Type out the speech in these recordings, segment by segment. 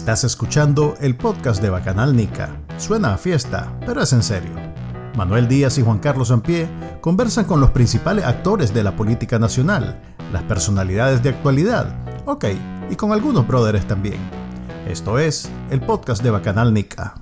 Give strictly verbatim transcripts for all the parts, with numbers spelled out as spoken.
Estás escuchando el podcast de Bacanal Nica. Suena a fiesta, pero es en serio. Manuel Díaz y Juan Carlos Sampié conversan con los principales actores de la política nacional, las personalidades de actualidad, ok, y con algunos brothers también. Esto es el podcast de Bacanal Nica.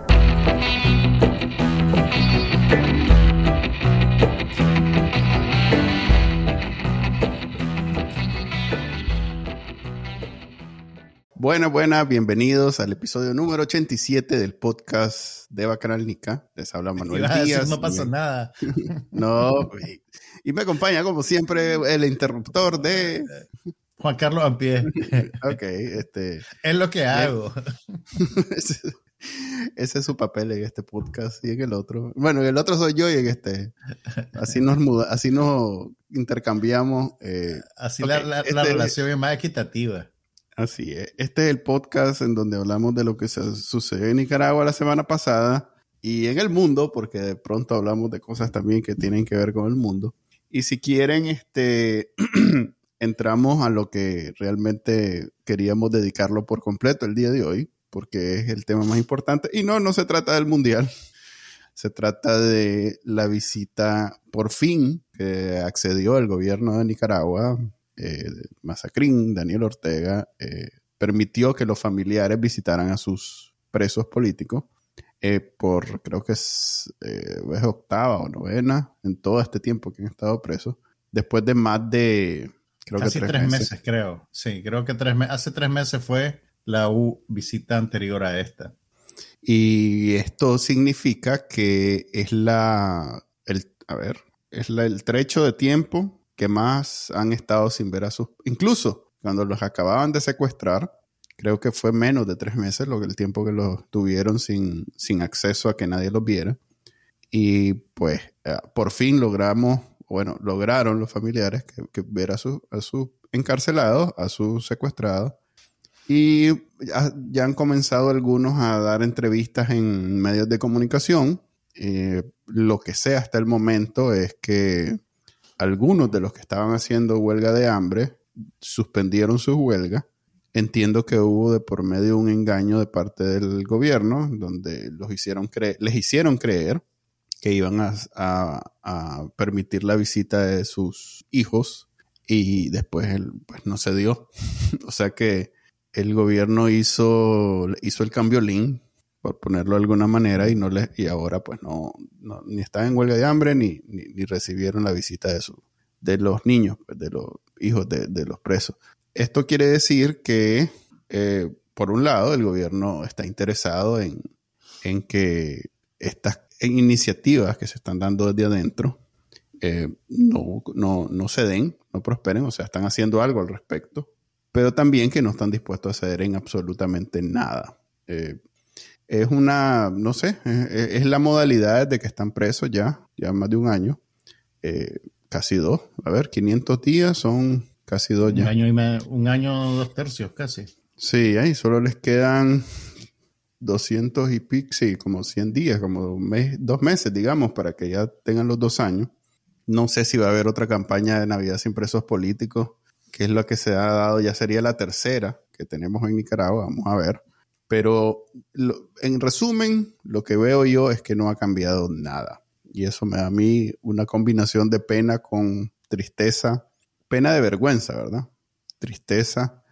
Buenas, buenas, bienvenidos al episodio número ochenta y siete del podcast de Bacanal Nica. Les habla Manuel Díaz. Díaz. No pasó y, nada. No, y, y me acompaña como siempre el interruptor de... Juan Carlos Sampié. Ok, este... Es lo que hago. ese, ese es su papel en este podcast y en el otro. Bueno, en el otro soy yo y en este... Así nos, muda, así nos intercambiamos. Eh, así okay, la, la, este, la relación es más equitativa. Así es. Este es el podcast en donde hablamos de lo que se sucedió en Nicaragua la semana pasada y en el mundo, porque de pronto hablamos de cosas también que tienen que ver con el mundo. Y si quieren, este, entramos a lo que realmente queríamos dedicarlo por completo el día de hoy, porque es el tema más importante. Y no, no se trata del mundial. Se trata de la visita, por fin, que accedió el gobierno de Nicaragua. Eh, Masacrín, Daniel Ortega, eh, permitió que los familiares visitaran a sus presos políticos eh, por, creo que es, eh, es octava o novena en todo este tiempo que han estado presos, después de más de, creo Casi que tres, tres meses. meses, creo. Sí, creo que tres meses. Hace tres meses fue la U visita anterior a esta. Y esto significa que es la, el, a ver, es la, el trecho de tiempo que más han estado sin ver a sus... Incluso cuando los acababan de secuestrar, creo que fue menos de tres meses lo que el tiempo que los tuvieron sin, sin acceso a que nadie los viera. Y pues eh, por fin logramos, bueno, lograron los familiares que, que ver a sus a sus encarcelados, a sus secuestrados. Y ya, ya han comenzado algunos a dar entrevistas en medios de comunicación. Eh, lo que sé hasta el momento es que algunos de los que estaban haciendo huelga de hambre suspendieron sus huelgas. Entiendo que hubo de por medio un engaño de parte del gobierno, donde los hicieron cre- les hicieron creer que iban a, a, a permitir la visita de sus hijos y después el, pues no se dio. O sea que el gobierno hizo, hizo el cambio lean, por ponerlo de alguna manera, y no les, y ahora pues no, no ni están en huelga de hambre ni, ni, ni recibieron la visita de su, de los niños, de los hijos de, de los presos. Esto quiere decir que eh, por un lado el gobierno está interesado en, en que estas iniciativas que se están dando desde adentro eh, no, no, no se den, no prosperen, o sea, están haciendo algo al respecto, pero también que no están dispuestos a ceder en absolutamente nada. Eh, Es una, no sé, es, es la modalidad de que están presos ya, ya más de un año, eh, casi dos. A ver, quinientos días son casi dos ya. Un año y medio, un año, dos tercios casi. Sí, ahí solo les quedan doscientos y pico, sí, como cien días, como un mes, dos meses, digamos, para que ya tengan los dos años. No sé si va a haber otra campaña de Navidad sin presos políticos, que es lo que se ha dado, ya sería la tercera que tenemos en Nicaragua, vamos a ver. Pero lo, en resumen, lo que veo yo es que no ha cambiado nada. Y eso me da a mí una combinación de pena con tristeza. Pena de vergüenza, ¿verdad? Tristeza.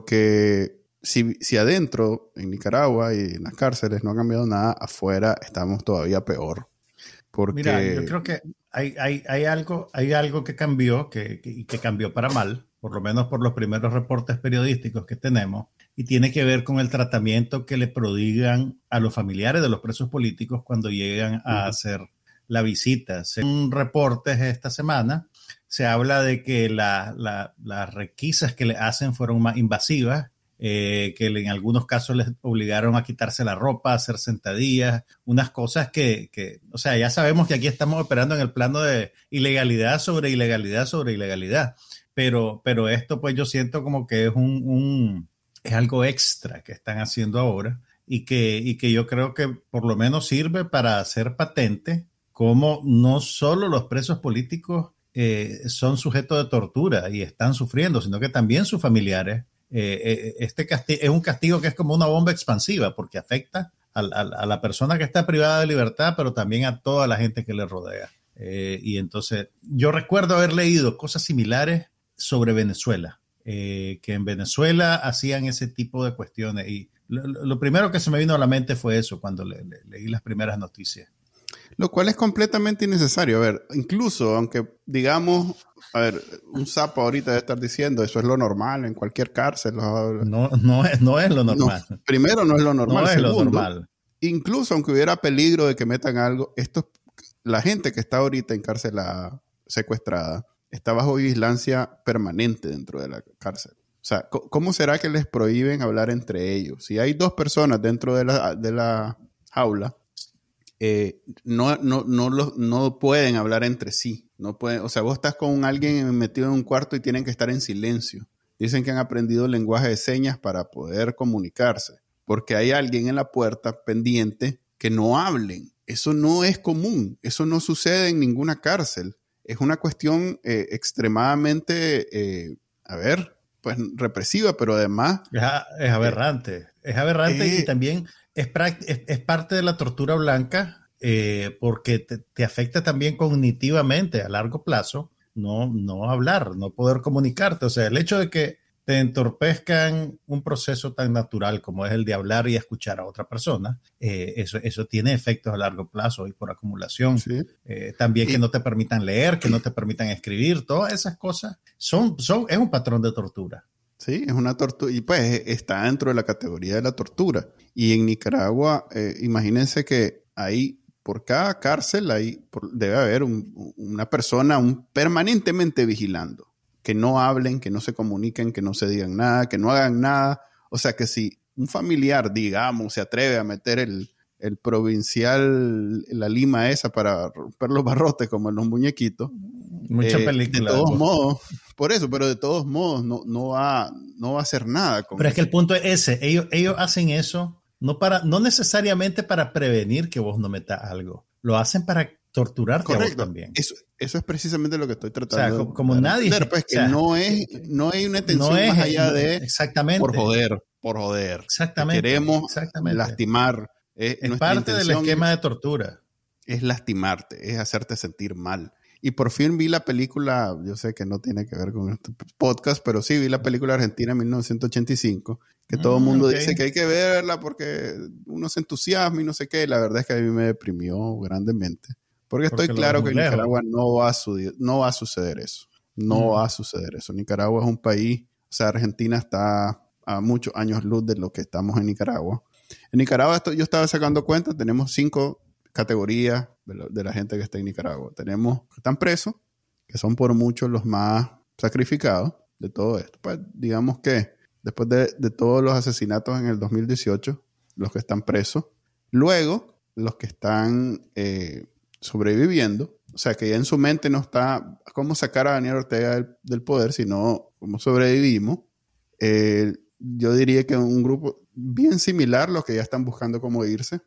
Porque si, si adentro, en Nicaragua y en las cárceles no ha cambiado nada, afuera estamos todavía peor. Porque... Mira, yo creo que hay, hay, hay, algo, hay algo que cambió, que, que, que cambió para mal, por lo menos por los primeros reportes periodísticos que tenemos, y tiene que ver con el tratamiento que le prodigan a los familiares de los presos políticos cuando llegan a uh-huh. hacer la visita. Según reportes esta semana, se habla de que la, la, las requisas que le hacen fueron más invasivas, eh, que en algunos casos les obligaron a quitarse la ropa, a hacer sentadillas, unas cosas que, que, o sea, ya sabemos que aquí estamos operando en el plano de ilegalidad sobre ilegalidad sobre ilegalidad, pero, pero esto pues yo siento como que es un... un es algo extra que están haciendo ahora y que, y que yo creo que por lo menos sirve para hacer patente cómo no solo los presos políticos eh, son sujetos de tortura y están sufriendo, sino que también sus familiares eh, eh, este castigo es un castigo que es como una bomba expansiva porque afecta a, a, a la persona que está privada de libertad, pero también a toda la gente que le rodea. Eh, y entonces yo recuerdo haber leído cosas similares sobre Venezuela, eh, que en Venezuela hacían ese tipo de cuestiones. Y lo, lo primero que se me vino a la mente fue eso cuando le, le, leí las primeras noticias. Lo cual es completamente innecesario. A ver, incluso aunque digamos, a ver, un sapo ahorita debe estar diciendo eso es lo normal en cualquier cárcel. No, no, es, no es lo normal. No, primero, no es lo normal. No es Segundo, lo normal. Incluso aunque hubiera peligro de que metan algo, esto, la gente que está ahorita encarcelada, secuestrada, está bajo vigilancia permanente dentro de la cárcel. O sea, ¿cómo será que les prohíben hablar entre ellos? Si hay dos personas dentro de la, de la jaula, eh, no, no, no, lo, no pueden hablar entre sí. No pueden, o sea, vos estás con alguien metido en un cuarto y tienen que estar en silencio. Dicen que han aprendido el lenguaje de señas para poder comunicarse, porque hay alguien en la puerta pendiente que no hablen. Eso no es común. Eso no sucede en ninguna cárcel. Es una cuestión eh, extremadamente, eh, a ver, pues represiva, pero además... Es, es aberrante. Eh, es aberrante eh, y también es, es, es parte de la tortura blanca eh, porque te, te afecta también cognitivamente a largo plazo no, no hablar, no poder comunicarte. O sea, el hecho de que te entorpezcan un proceso tan natural como es el de hablar y escuchar a otra persona, eh, eso, eso tiene efectos a largo plazo y por acumulación. Sí. Eh, también y, que no te permitan leer, que no te permitan escribir, todas esas cosas son, son, es un patrón de tortura. Sí, es una tortura y pues está dentro de la categoría de la tortura. Y en Nicaragua, eh, imagínense que ahí por cada cárcel hay, por, debe haber un, una persona un, permanentemente vigilando. Que no hablen, que no se comuniquen, que no se digan nada, que no hagan nada. O sea, que si un familiar, digamos, se atreve a meter el, el provincial, la lima esa para romper los barrotes como en los muñequitos. Mucha eh, película. De todos de modos, por eso, pero de todos modos no, no, va, no va a hacer nada. Con pero eso. Es que el punto es ese. Ellos, ellos hacen eso no, para, no necesariamente para prevenir que vos no metas algo. Lo hacen para torturarte. Correcto. A vos también. Eso, eso es precisamente lo que estoy tratando o sea, como de nadie, entender, pues, que o sea, no, es, no hay una intención no es, más allá de exactamente. por joder, por joder. Exactamente. Queremos exactamente. lastimar. Es, es parte del esquema de tortura. Es lastimarte, es hacerte sentir mal. Y por fin vi la película, yo sé que no tiene que ver con este podcast, pero sí vi la película argentina en mil novecientos ochenta y cinco, que todo el mundo mm, okay. dice que hay que verla porque uno se entusiasma y no sé qué. Y la verdad es que a mí me deprimió grandemente. Porque, porque estoy claro que en lejos. Nicaragua no va, a su, no va a suceder eso. No mm. va a suceder eso. Nicaragua es un país, o sea, Argentina está a muchos años luz de lo que estamos en Nicaragua. En Nicaragua esto, yo estaba sacando cuentas, tenemos cinco categorías de, lo, de la gente que está en Nicaragua. Tenemos que están presos, que son por muchos los más sacrificados de todo esto. Pues digamos que después de, de todos los asesinatos en el dos mil dieciocho, los que están presos. Luego, los que están eh, sobreviviendo. O sea, que ya en su mente no está cómo sacar a Daniel Ortega del, del poder, sino cómo sobrevivimos. Eh, yo diría que un grupo bien similar, los que ya están buscando cómo irse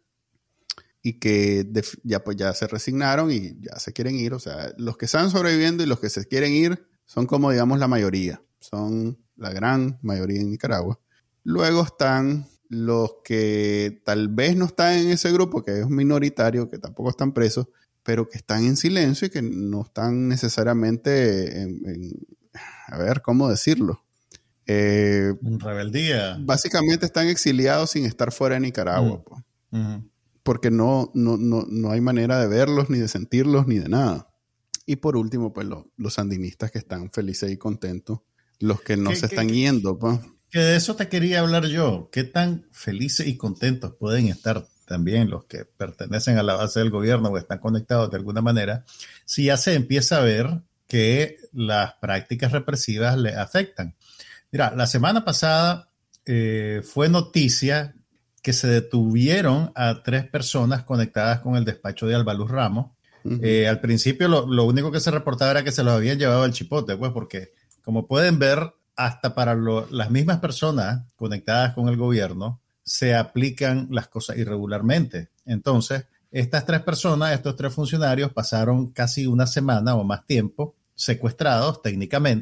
y que de, ya pues ya se resignaron y ya se quieren ir. O sea, los que están sobreviviendo y los que se quieren ir son como, digamos, la mayoría. Son la gran mayoría en Nicaragua. Luego están los que tal vez no están en ese grupo, que es minoritario, que tampoco están presos, pero que están en silencio y que no están necesariamente en, en a ver, ¿cómo decirlo? Eh, rebeldía. Básicamente están exiliados sin estar fuera de Nicaragua. Mm. Pues. Uh-huh. Porque no, no, no, no hay manera de verlos, ni de sentirlos, ni de nada. Y por último, pues los, los sandinistas que están felices y contentos, los que no ¿Qué, se están qué, yendo. Pues. Que de eso te quería hablar yo. ¿Qué tan felices y contentos pueden estar también los que pertenecen a la base del gobierno o están conectados de alguna manera si ya se empieza a ver que las prácticas represivas le afectan? Mira, la semana pasada eh, fue noticia que se detuvieron a tres personas conectadas con el despacho de Albaluz Ramos. Uh-huh. Eh, al principio lo, lo único que se reportaba era que se los habían llevado al chipote, pues porque como pueden ver, hasta para lo, las mismas personas conectadas con el gobierno se aplican las cosas irregularmente. Entonces, estas tres personas, estos tres funcionarios pasaron casi una semana o más tiempo secuestrados técnicamente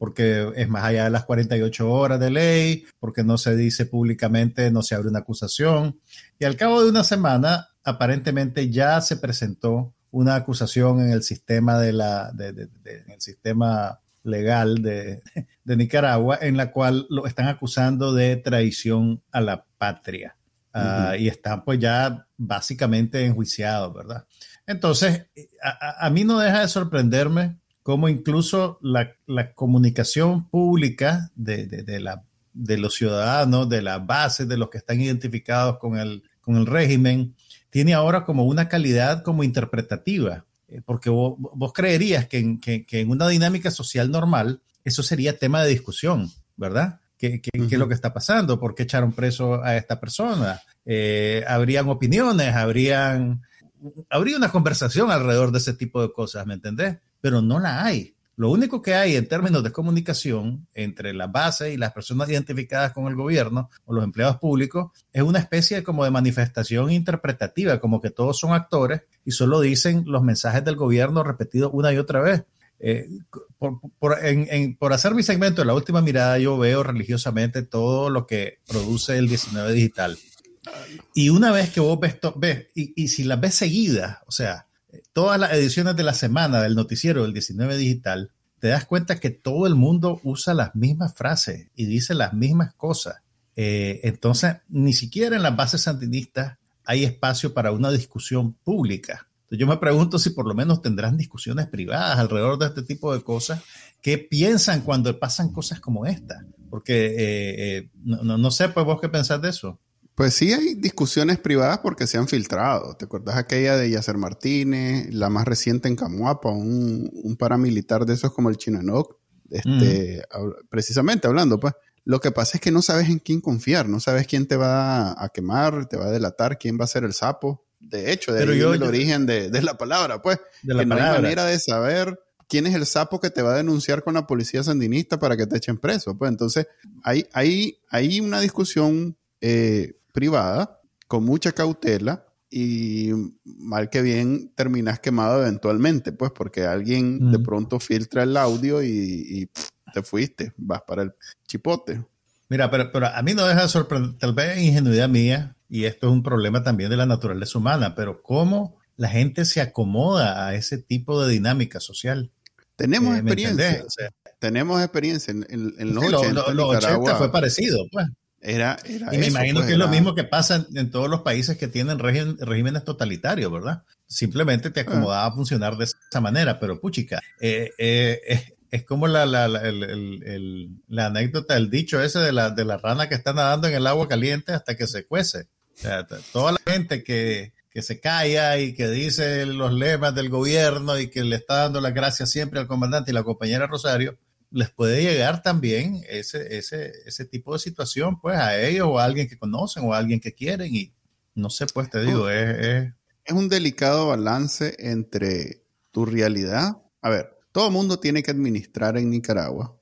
porque es más allá de las cuarenta y ocho horas de ley, porque no se dice públicamente, no se abre una acusación. Y al cabo de una semana, aparentemente ya se presentó una acusación en el sistema de la, de, de, de, en el sistema legal de, de Nicaragua, en la cual lo están acusando de traición a la patria. Uh, uh, y están pues ya básicamente enjuiciados, ¿verdad? Entonces, a, a mí no deja de sorprenderme cómo incluso la, la comunicación pública de, de, de, la, de los ciudadanos, de las bases, de los que están identificados con el, con el régimen, tiene ahora como una calidad como interpretativa, porque vos, vos creerías que en, que, que en una dinámica social normal eso sería tema de discusión, ¿verdad? ¿Qué, qué, uh-huh. ¿Qué es lo que está pasando? ¿Por qué echaron preso a esta persona? Eh, habrían opiniones, habrían, habría una conversación alrededor de ese tipo de cosas, ¿me entendés? Pero no la hay. Lo único que hay en términos de comunicación entre la base y las personas identificadas con el gobierno o los empleados públicos es una especie como de manifestación interpretativa, como que todos son actores y solo dicen los mensajes del gobierno repetidos una y otra vez. Eh, por, por, en, en, por hacer mi segmento de La Última Mirada, yo veo religiosamente todo lo que produce el diecinueve Digital. Y una vez que vos ves, to, ves y, y si las ves seguidas, o sea, todas las ediciones de la semana del noticiero del diecinueve Digital, te das cuenta que todo el mundo usa las mismas frases y dice las mismas cosas. Eh, entonces, ni siquiera en las bases sandinistas hay espacio para una discusión pública. Entonces, yo me pregunto si por lo menos tendrán discusiones privadas alrededor de este tipo de cosas. ¿Qué piensan cuando pasan cosas como esta? Porque eh, eh, no, no, no sé, pues vos qué pensás de eso. Pues sí hay discusiones privadas porque se han filtrado. ¿Te acuerdas aquella de Yasser Martínez? La más reciente en Camuapa, un, un paramilitar de esos como el Chino Enoch. Este, mm. Precisamente hablando, pues. Lo que pasa es que no sabes en quién confiar. No sabes quién te va a quemar, te va a delatar, quién va a ser el sapo. De hecho, de ahí viene el origen de, de la palabra, pues. De la que palabra. No hay manera de saber quién es el sapo que te va a denunciar con la policía sandinista para que te echen preso. Pues entonces, hay, hay, hay una discusión eh, privada, con mucha cautela, y mal que bien terminas quemado eventualmente, pues, porque alguien mm. de pronto filtra el audio y, y pff, te fuiste, vas para el chipote. Mira, pero, pero a mí no deja de sorprender, tal vez ingenuidad mía, y esto es un problema también de la naturaleza humana, pero cómo la gente se acomoda a ese tipo de dinámica social. Tenemos eh, experiencia, o sea, tenemos experiencia en, en, en los sí, ochenta. Los lo, lo ochenta fue parecido, pues. Era, era y me eso, imagino pues, que era... es lo mismo que pasa en, en todos los países que tienen régimen, regímenes totalitarios, ¿verdad? Simplemente te acomodaba ah. a funcionar de esa manera, pero puchica, eh, eh, es, es como la, la, la, el, el, el, la anécdota, el dicho ese de la, de la rana que está nadando en el agua caliente hasta que se cuece. O sea, toda la gente que, que se calla y que dice los lemas del gobierno y que le está dando las gracias siempre al comandante y la compañera Rosario, les puede llegar también ese, ese, ese tipo de situación, pues, a ellos o a alguien que conocen o a alguien que quieren y no sé, pues, te digo, es... Es, es un delicado balance entre tu realidad. A ver, todo el mundo tiene que administrar en Nicaragua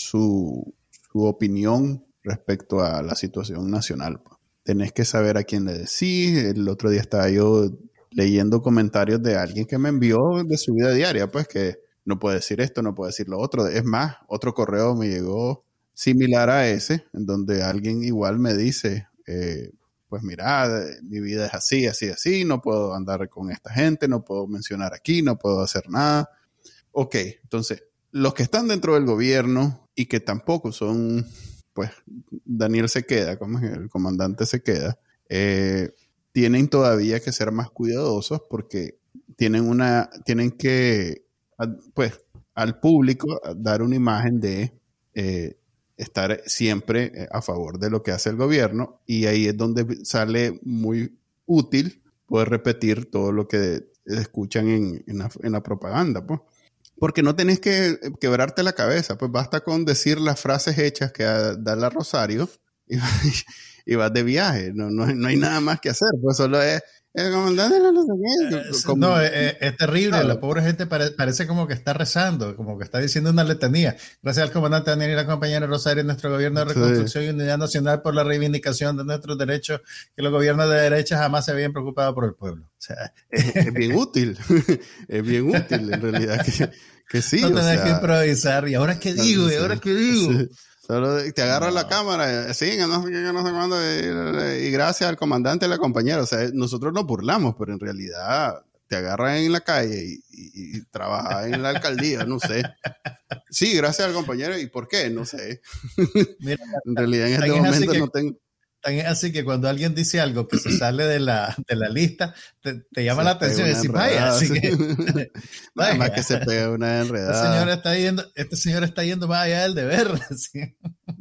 su, su opinión respecto a la situación nacional. Pues. Tenés que saber a quién le decís. El otro día estaba yo leyendo comentarios de alguien que me envió de su vida diaria, pues, que no puede decir esto, no puede decir lo otro. Es más, otro correo me llegó similar a ese, en donde alguien igual me dice, eh, pues mira, mi vida es así, así, así, no puedo andar con esta gente, no puedo mencionar aquí, no puedo hacer nada. Ok, entonces, los que están dentro del gobierno y que tampoco son, pues, Daniel Sequeda, como es el comandante Sequeda, eh, tienen todavía que ser más cuidadosos porque tienen una, tienen que pues al público dar una imagen de eh, estar siempre a favor de lo que hace el gobierno y ahí es donde sale muy útil poder repetir todo lo que escuchan en, en, la, en la propaganda, pues. Porque no tenés que quebrarte la cabeza, pues basta con decir las frases hechas que da la Rosario y, y vas de viaje, no, no, no hay nada más que hacer, pues solo es el comandante no sé qué. Eh, Como, no, es, es terrible. claro. La pobre gente pare, parece como que está rezando, como que está diciendo una letanía. Gracias al comandante Daniel y la compañera Rosario, nuestro gobierno de reconstrucción sí. y unidad nacional por la reivindicación de nuestros derechos, que los gobiernos de derecha jamás se habían preocupado por el pueblo. O sea, es, es bien útil, es bien útil en realidad que, que sí. No tenés o sea, que improvisar. ¿Y ahora qué digo? ¿Y ahora qué digo? Sí. Solo te agarra no. la cámara, sí, no sé qué, no sé cuándo, y, y gracias al comandante y a la compañera. O sea, nosotros nos burlamos, pero en realidad te agarran en la calle y, y, y trabajas en la alcaldía, no sé. Sí, gracias al compañero. ¿Y por qué? No sé. Mira, en realidad en este momento que, no tengo... Tan es así que cuando alguien dice algo que se sale de la, de la lista, te, te llama se la atención y decís, vaya, así que... Nada más que se pega una enredada. Este señor está yendo, este señor está yendo más allá del deber. ¿Sí?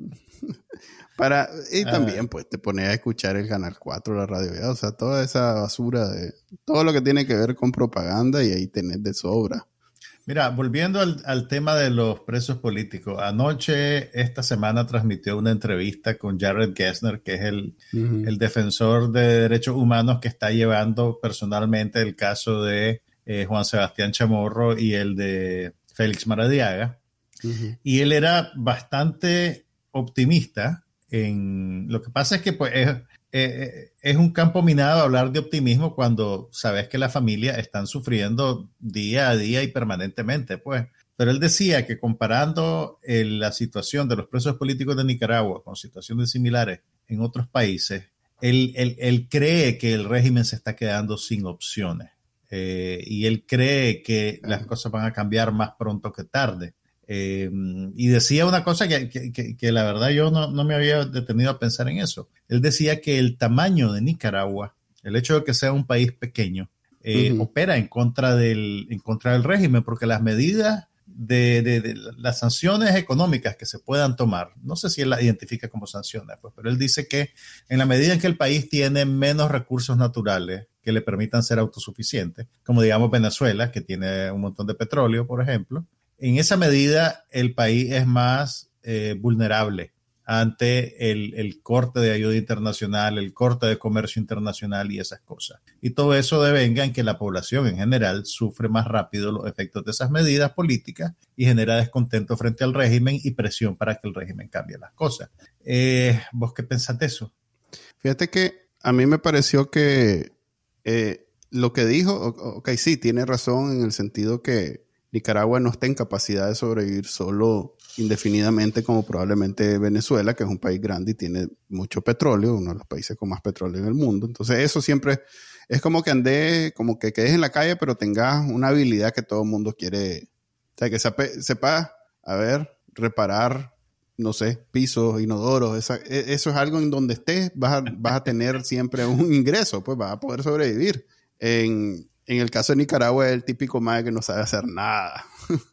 Para, y también, pues, te pones a escuchar el Canal cuatro, la radio, o sea, toda esa basura de... Todo lo que tiene que ver con propaganda y ahí tenés de sobra. Mira, volviendo al, al tema de los presos políticos, anoche, esta semana, transmitió una entrevista con Jared Gessner, que es el, uh-huh. el defensor de derechos humanos que está llevando personalmente el caso de eh, Juan Sebastián Chamorro y el de Félix Maradiaga. Uh-huh. Y él era bastante optimista. En, lo que pasa es que pues, es, es, es un campo minado hablar de optimismo cuando sabes que la familia están sufriendo día a día y permanentemente, pues. Pero él decía que comparando el, la situación de los presos políticos de Nicaragua con situaciones similares en otros países, él, él, él cree que el régimen se está quedando sin opciones. Eh, y él cree que las cosas van a cambiar más pronto que tarde. Eh, y decía una cosa que, que, que, que la verdad yo no, no me había detenido a pensar en eso. Él decía que el tamaño de Nicaragua, el hecho de que sea un país pequeño, eh, uh-huh. opera en contra, del, en contra del régimen, porque las medidas de, de, de las sanciones económicas que se puedan tomar, no sé si él las identifica como sanciones, pues, pero él dice que en la medida en que el país tiene menos recursos naturales que le permitan ser autosuficiente, como digamos Venezuela, que tiene un montón de petróleo, por ejemplo, en esa medida el país es más eh, vulnerable ante el, el corte de ayuda internacional, el corte de comercio internacional y esas cosas. Y todo eso devenga en que la población en general sufre más rápido los efectos de esas medidas políticas y genera descontento frente al régimen y presión para que el régimen cambie las cosas. Eh, ¿Vos qué pensás de eso? Fíjate que a mí me pareció que eh, lo que dijo, ok, sí, tiene razón en el sentido que Nicaragua no está en capacidad de sobrevivir solo indefinidamente como probablemente Venezuela, que es un país grande y tiene mucho petróleo, uno de los países con más petróleo en el mundo. Entonces eso siempre es como que andes, como que quedes en la calle, pero tengas una habilidad que todo el mundo quiere. O sea, que sepa, sepa a ver, reparar, no sé, pisos, inodoros. Esa, eso es algo en donde estés, vas a, vas a tener siempre un ingreso, pues vas a poder sobrevivir. En... En el caso de Nicaragua es el típico mae que no sabe hacer nada.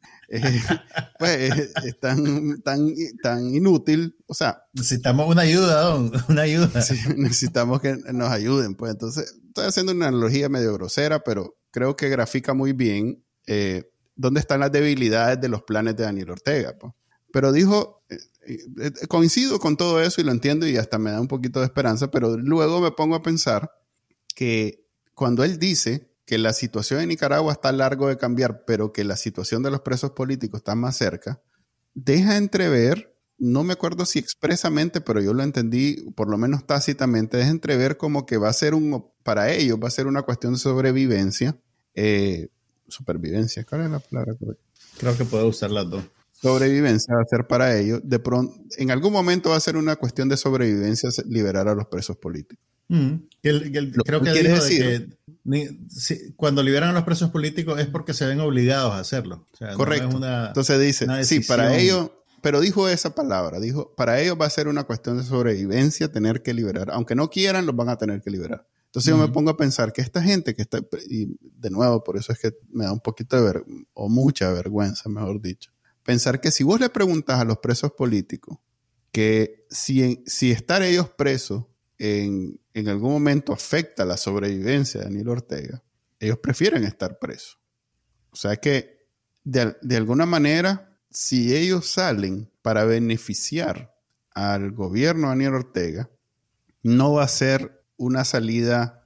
eh, pues es, es tan, tan, tan inútil. O sea, necesitamos una ayuda, don, una ayuda. Sí, necesitamos que nos ayuden. Pues entonces, estoy haciendo una analogía medio grosera, pero creo que grafica muy bien eh, dónde están las debilidades de los planes de Daniel Ortega. Pues. Pero dijo, eh, eh, coincido con todo eso y lo entiendo y hasta me da un poquito de esperanza, pero luego me pongo a pensar que cuando él dice que la situación en Nicaragua está largo de cambiar, pero que la situación de los presos políticos está más cerca, deja entrever, no me acuerdo si expresamente, pero yo lo entendí, por lo menos tácitamente, deja entrever como que va a ser un, para ellos va a ser una cuestión de sobrevivencia, eh, supervivencia, ¿cuál es la palabra correcta? Creo que puedo usar las dos. Sobrevivencia va a ser para ellos, de pronto, en algún momento va a ser una cuestión de sobrevivencia liberar a los presos políticos. Mm. El, el, creo que dijo decir, de que ni, si, cuando liberan a los presos políticos es porque se ven obligados a hacerlo. O sea, correcto. No es una, entonces dice, sí, para ellos, pero dijo esa palabra, dijo, para ellos va a ser una cuestión de sobrevivencia tener que liberar. Aunque no quieran, los van a tener que liberar. Entonces uh-huh. yo me pongo a pensar que esta gente que está, y de nuevo, por eso es que me da un poquito de ver, o mucha vergüenza, mejor dicho, pensar que si vos le preguntas a los presos políticos que si, si estar ellos presos En, en algún momento afecta la sobrevivencia de Daniel Ortega, ellos prefieren estar presos. O sea que, de, de alguna manera, si ellos salen para beneficiar al gobierno de Daniel Ortega, no va a ser una salida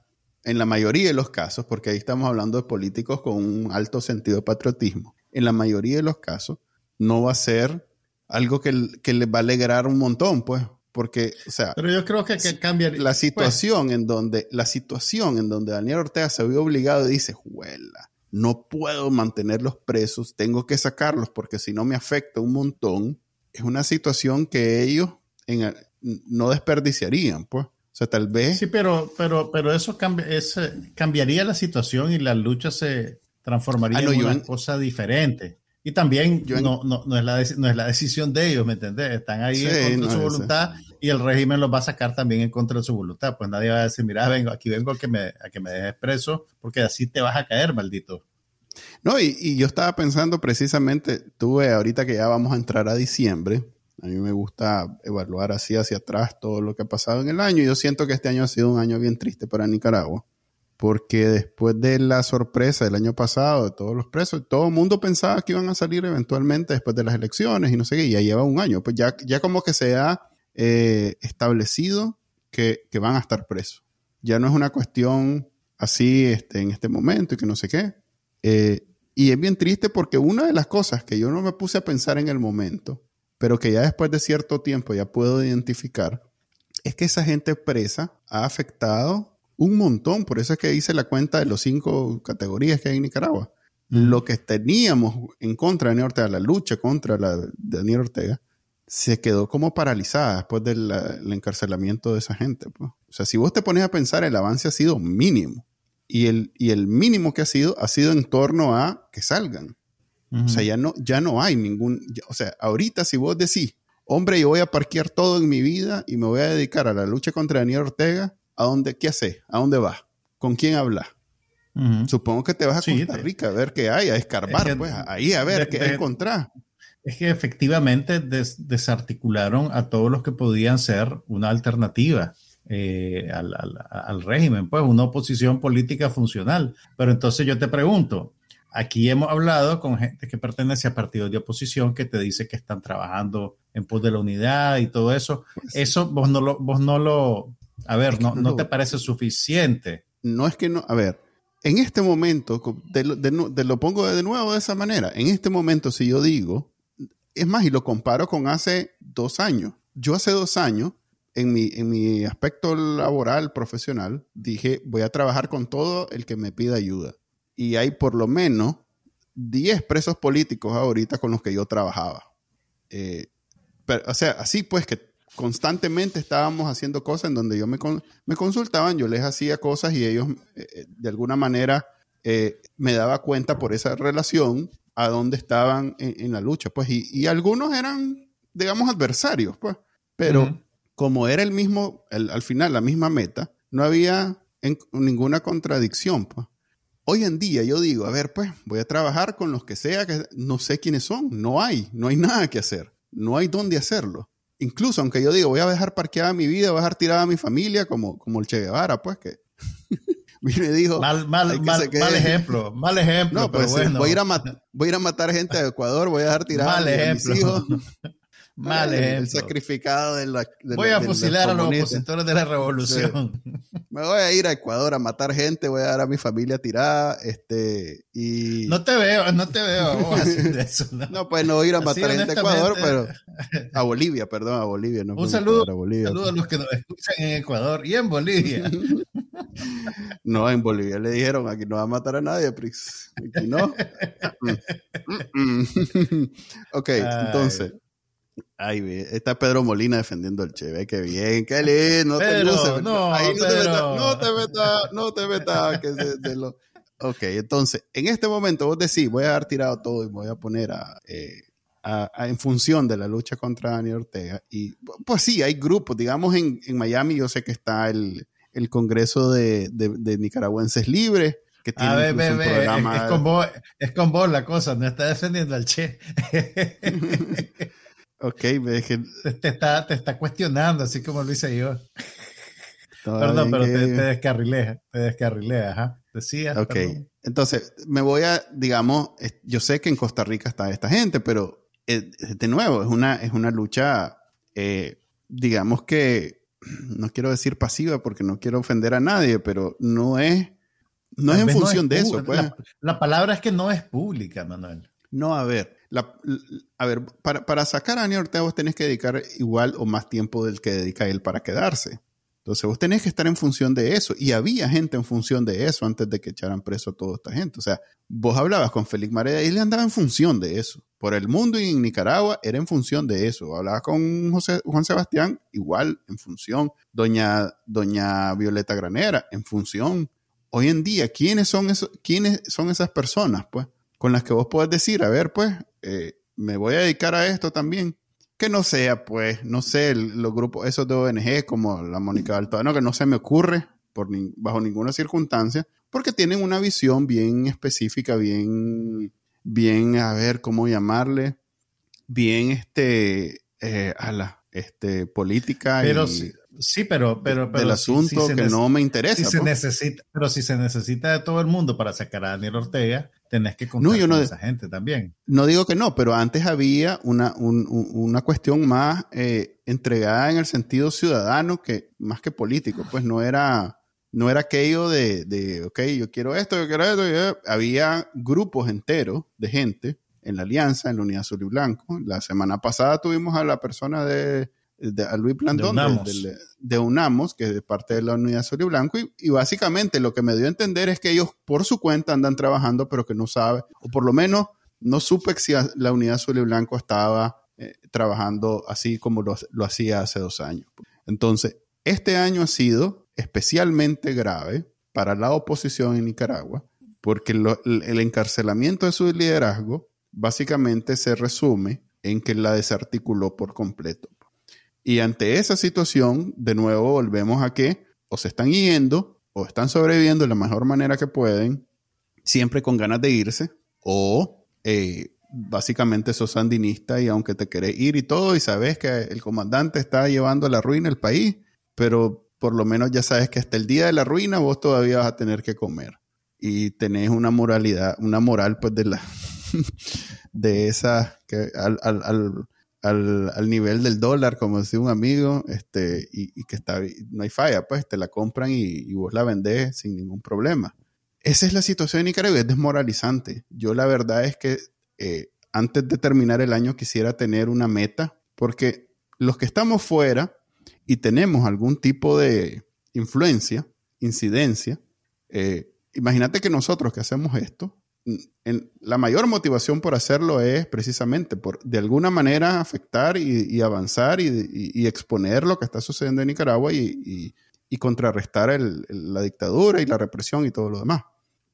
en la mayoría de los casos, porque ahí estamos hablando de políticos con un alto sentido de patriotismo, en la mayoría de los casos no va a ser algo que, que les va a alegrar un montón, pues, porque, o sea, pero yo creo que, que cambia la situación pues, en donde la situación en donde Daniel Ortega se vio obligado y dice, juela, no puedo mantenerlos presos, tengo que sacarlos porque si no me afecta un montón, es una situación que ellos en, no desperdiciarían, pues. O sea, tal vez... Sí, pero, pero, pero eso cambia, es, cambiaría la situación y la lucha se transformaría ah, no, en una en... cosa diferente. Y también yo no, en... no, no, es la, no es la decisión de ellos, ¿me entendés? Están ahí sí, en contra no de su voluntad ese. Y el régimen los va a sacar también en contra de su voluntad. Pues nadie va a decir, mira, vengo, aquí vengo a que me, a que me dejes preso porque así te vas a caer, maldito. No, y, y yo estaba pensando precisamente, tuve ahorita que ya vamos a entrar a diciembre, a mí me gusta evaluar así hacia atrás todo lo que ha pasado en el año. Y yo siento que este año ha sido un año bien triste para Nicaragua. Porque después de la sorpresa del año pasado, de todos los presos, todo el mundo pensaba que iban a salir eventualmente después de las elecciones y no sé qué. Y ya lleva un año. Pues ya, ya como que se ha eh, establecido que, que van a estar presos. Ya no es una cuestión así este, en este momento y que no sé qué. Eh, y es bien triste porque una de las cosas que yo no me puse a pensar en el momento, pero que ya después de cierto tiempo ya puedo identificar, es que esa gente presa ha afectado un montón. Por eso es que hice la cuenta de las cinco categorías que hay en Nicaragua. Mm. Lo que teníamos en contra de Daniel Ortega, la lucha contra la, de Daniel Ortega, se quedó como paralizada después del encarcelamiento de esa gente. Pues. O sea, si vos te pones a pensar, el avance ha sido mínimo. Y el, y el mínimo que ha sido, ha sido en torno a que salgan. O sea, ya no, ya no hay ningún... Ya, o sea, ahorita si vos decís, hombre, yo voy a parquear todo en mi vida y me voy a dedicar a la lucha contra Daniel Ortega, ¿a dónde? ¿Qué haces? ¿A dónde vas? ¿Con quién hablas? Uh-huh. Supongo que te vas a sí, Costa Rica a ver qué hay, a escarbar, es que, pues, ahí a ver de, qué de, encontrás. Es que efectivamente des, desarticularon a todos los que podían ser una alternativa eh, al, al, al régimen, pues, una oposición política funcional. Pero entonces yo te pregunto, aquí hemos hablado con gente que pertenece a partidos de oposición que te dice que están trabajando en pos de la unidad y todo eso. Pues, eso vos no lo, vos no lo, a ver, no, no te parece suficiente. No es que no, a ver, en este momento, te lo, de, de lo pongo de nuevo de esa manera, en este momento si yo digo, es más, y lo comparo con hace dos años. Yo hace dos años, en mi, en mi aspecto laboral, profesional, dije, voy a trabajar con todo el que me pida ayuda. Y hay por lo menos diez presos políticos ahorita con los que yo trabajaba. Eh, pero, o sea, así pues que constantemente estábamos haciendo cosas en donde yo me, con, me consultaban, yo les hacía cosas y ellos eh, de alguna manera eh, me daba cuenta por esa relación a dónde estaban en, en la lucha. Pues, y, y algunos eran, digamos, adversarios, pues. Pero uh-huh. como era el mismo, el, al final la misma meta, no había en, ninguna contradicción, pues. Hoy en día yo digo, a ver, pues voy a trabajar con los que sea, que no sé quiénes son, no hay, no hay nada que hacer, no hay dónde hacerlo. Incluso aunque yo digo, voy a dejar parqueada mi vida, voy a dejar tirada a mi familia, como, como el Che Guevara, pues que me dijo... Mal, mal, mal, quede... mal ejemplo, mal ejemplo, no, pues, pero bueno. Voy a, ir a mat- voy a ir a matar gente de Ecuador, voy a dejar tirada a, a mis hijos... Mal el, ejemplo. El sacrificado de la... De voy la, a de fusilar a los opositores de la revolución. Sí. Me voy a ir a Ecuador a matar gente, voy a dar a mi familia tirada, este, y... No te veo, no te veo vos haciendo eso, ¿no? No, pues no voy a ir a matar Así, gente a Ecuador, pero... A Bolivia, perdón, a Bolivia. No un saludo, a, Bolivia, saludo a los que nos escuchan en Ecuador y en Bolivia. No, en Bolivia le dijeron, aquí no va a matar a nadie, Prix. Aquí no. Ok, Ay. entonces... Ay, está Pedro Molina defendiendo el Che, ve qué bien, qué lindo, no Pedro, te luces, no, ahí no, Pedro. Te metas, no te metas, no te metas, que de, de lo... Ok, entonces, en este momento vos decís, voy a dar tirado todo y me voy a poner a, eh, a, a, en función de la lucha contra Daniel Ortega, y pues sí, hay grupos, digamos en, en Miami yo sé que está el, el Congreso de, de, de Nicaragüenses Libres, que tiene a ver, ve, un ve, programa... Es, es, con vos, es con vos la cosa, no está defendiendo al Che. Ok, ves que... Te, te, está, te está cuestionando, así como lo hice yo. Perdón, pero que... te, te descarrilé, te descarrilé, ajá. Decía. Ok, perdón. Entonces, me voy a, digamos, yo sé que en Costa Rica está esta gente, pero eh, de nuevo, es una, es una lucha, eh, digamos que no quiero decir pasiva porque no quiero ofender a nadie, pero no es, no es en función no es de eso. Pues. La, la palabra es que no es pública, Manuel. No, a ver, la, a ver para, para sacar a Aníbal Ortega vos tenés que dedicar igual o más tiempo del que dedica él para quedarse. Entonces vos tenés que estar en función de eso. Y había gente en función de eso antes de que echaran preso a toda esta gente. O sea, vos hablabas con Félix Marea y él andaba en función de eso. Por el mundo y en Nicaragua era en función de eso. Hablabas con José, Juan Sebastián, igual en función. Doña, doña Violeta Granera, en función. Hoy en día, ¿quiénes son, esos, ¿quiénes son esas personas, pues? Con las que vos podés decir, a ver, pues, eh, me voy a dedicar a esto también. Que no sea, pues, no sé, los grupos, esos de O N G como la Mónica Altoano, que no se me ocurre por ni, bajo ninguna circunstancia, porque tienen una visión bien específica, bien, bien, a ver, ¿cómo llamarle? Bien, este, eh, a la, este, política pero y... Sí. Sí, pero, pero, pero del asunto si, si que no me interesa. Si pues. se necesita, pero si se necesita de todo el mundo para sacar a Daniel Ortega, tenés que contar no, yo no, con esa gente también. No digo que no, pero antes había una, un, una cuestión más eh, entregada en el sentido ciudadano que más que político. Pues no era, no era aquello de, de, ok, yo quiero esto, yo quiero esto. Yo... Había grupos enteros de gente en la Alianza, en la Unidad Azul y Blanco. La semana pasada tuvimos a la persona de... De, a Luis Blandón, de Unamos. De, de, de Unamos, que es parte de la Unidad Azul y Blanco, y, y básicamente lo que me dio a entender es que ellos por su cuenta andan trabajando, pero que no sabe, o por lo menos no supe si la Unidad Azul y Blanco estaba eh, trabajando así como lo, lo hacía hace dos años. Entonces, este año ha sido especialmente grave para la oposición en Nicaragua, porque lo, el encarcelamiento de su liderazgo básicamente se resume en que la desarticuló por completo. Y ante esa situación, de nuevo volvemos a que o se están yendo o están sobreviviendo de la mejor manera que pueden, siempre con ganas de irse, o eh, básicamente sos sandinista y aunque te querés ir y todo, y sabes que el comandante está llevando a la ruina el país, pero por lo menos ya sabes que hasta el día de la ruina vos todavía vas a tener que comer. Y tenés una moralidad, una moral pues de la de esa que al... al, al Al, al nivel del dólar, como decía un amigo, este, y, y que está, no hay falla, pues te la compran y, y vos la vendés sin ningún problema. Esa es la situación en Nicaragua, es desmoralizante. Yo la verdad es que eh, antes de terminar el año quisiera tener una meta, porque los que estamos fuera y tenemos algún tipo de influencia, incidencia, eh, imagínate que nosotros que hacemos esto, en, la mayor motivación por hacerlo es precisamente por de alguna manera afectar y, y avanzar y, y, y exponer lo que está sucediendo en Nicaragua y, y, y contrarrestar el, el, la dictadura y la represión y todo lo demás.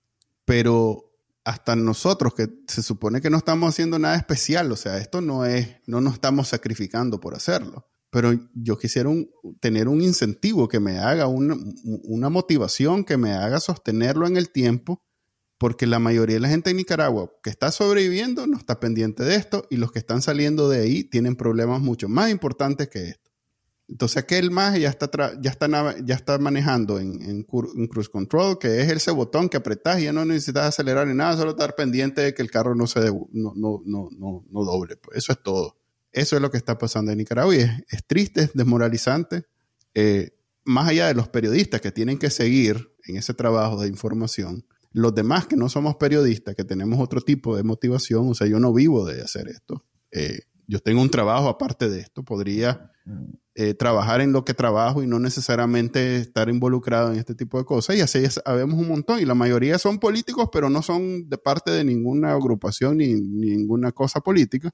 Pero hasta nosotros que se supone que no estamos haciendo nada especial, o sea, esto no es, no nos estamos sacrificando por hacerlo. Pero yo quisiera un, tener un incentivo que me haga una, una motivación que me haga sostenerlo en el tiempo. Porque la mayoría de la gente en Nicaragua que está sobreviviendo no está pendiente de esto y los que están saliendo de ahí tienen problemas mucho más importantes que esto. Entonces aquel más ya está, ya está, ya está manejando en, en, en cruise control, que es ese botón que apretás y ya no necesitas acelerar ni nada, solo estar pendiente de que el carro no, se de, no, no, no, no, no doble. Pues eso es todo. Eso es lo que está pasando en Nicaragua y es, es triste, es desmoralizante. Eh, más allá de los periodistas que tienen que seguir en ese trabajo de información, los demás que no somos periodistas, que tenemos otro tipo de motivación, o sea, yo no vivo de hacer esto. Eh, yo tengo un trabajo aparte de esto, podría eh, trabajar en lo que trabajo y no necesariamente estar involucrado en este tipo de cosas. Y así sabemos un montón, y la mayoría son políticos, pero no son de parte de ninguna agrupación ni, ni ninguna cosa política.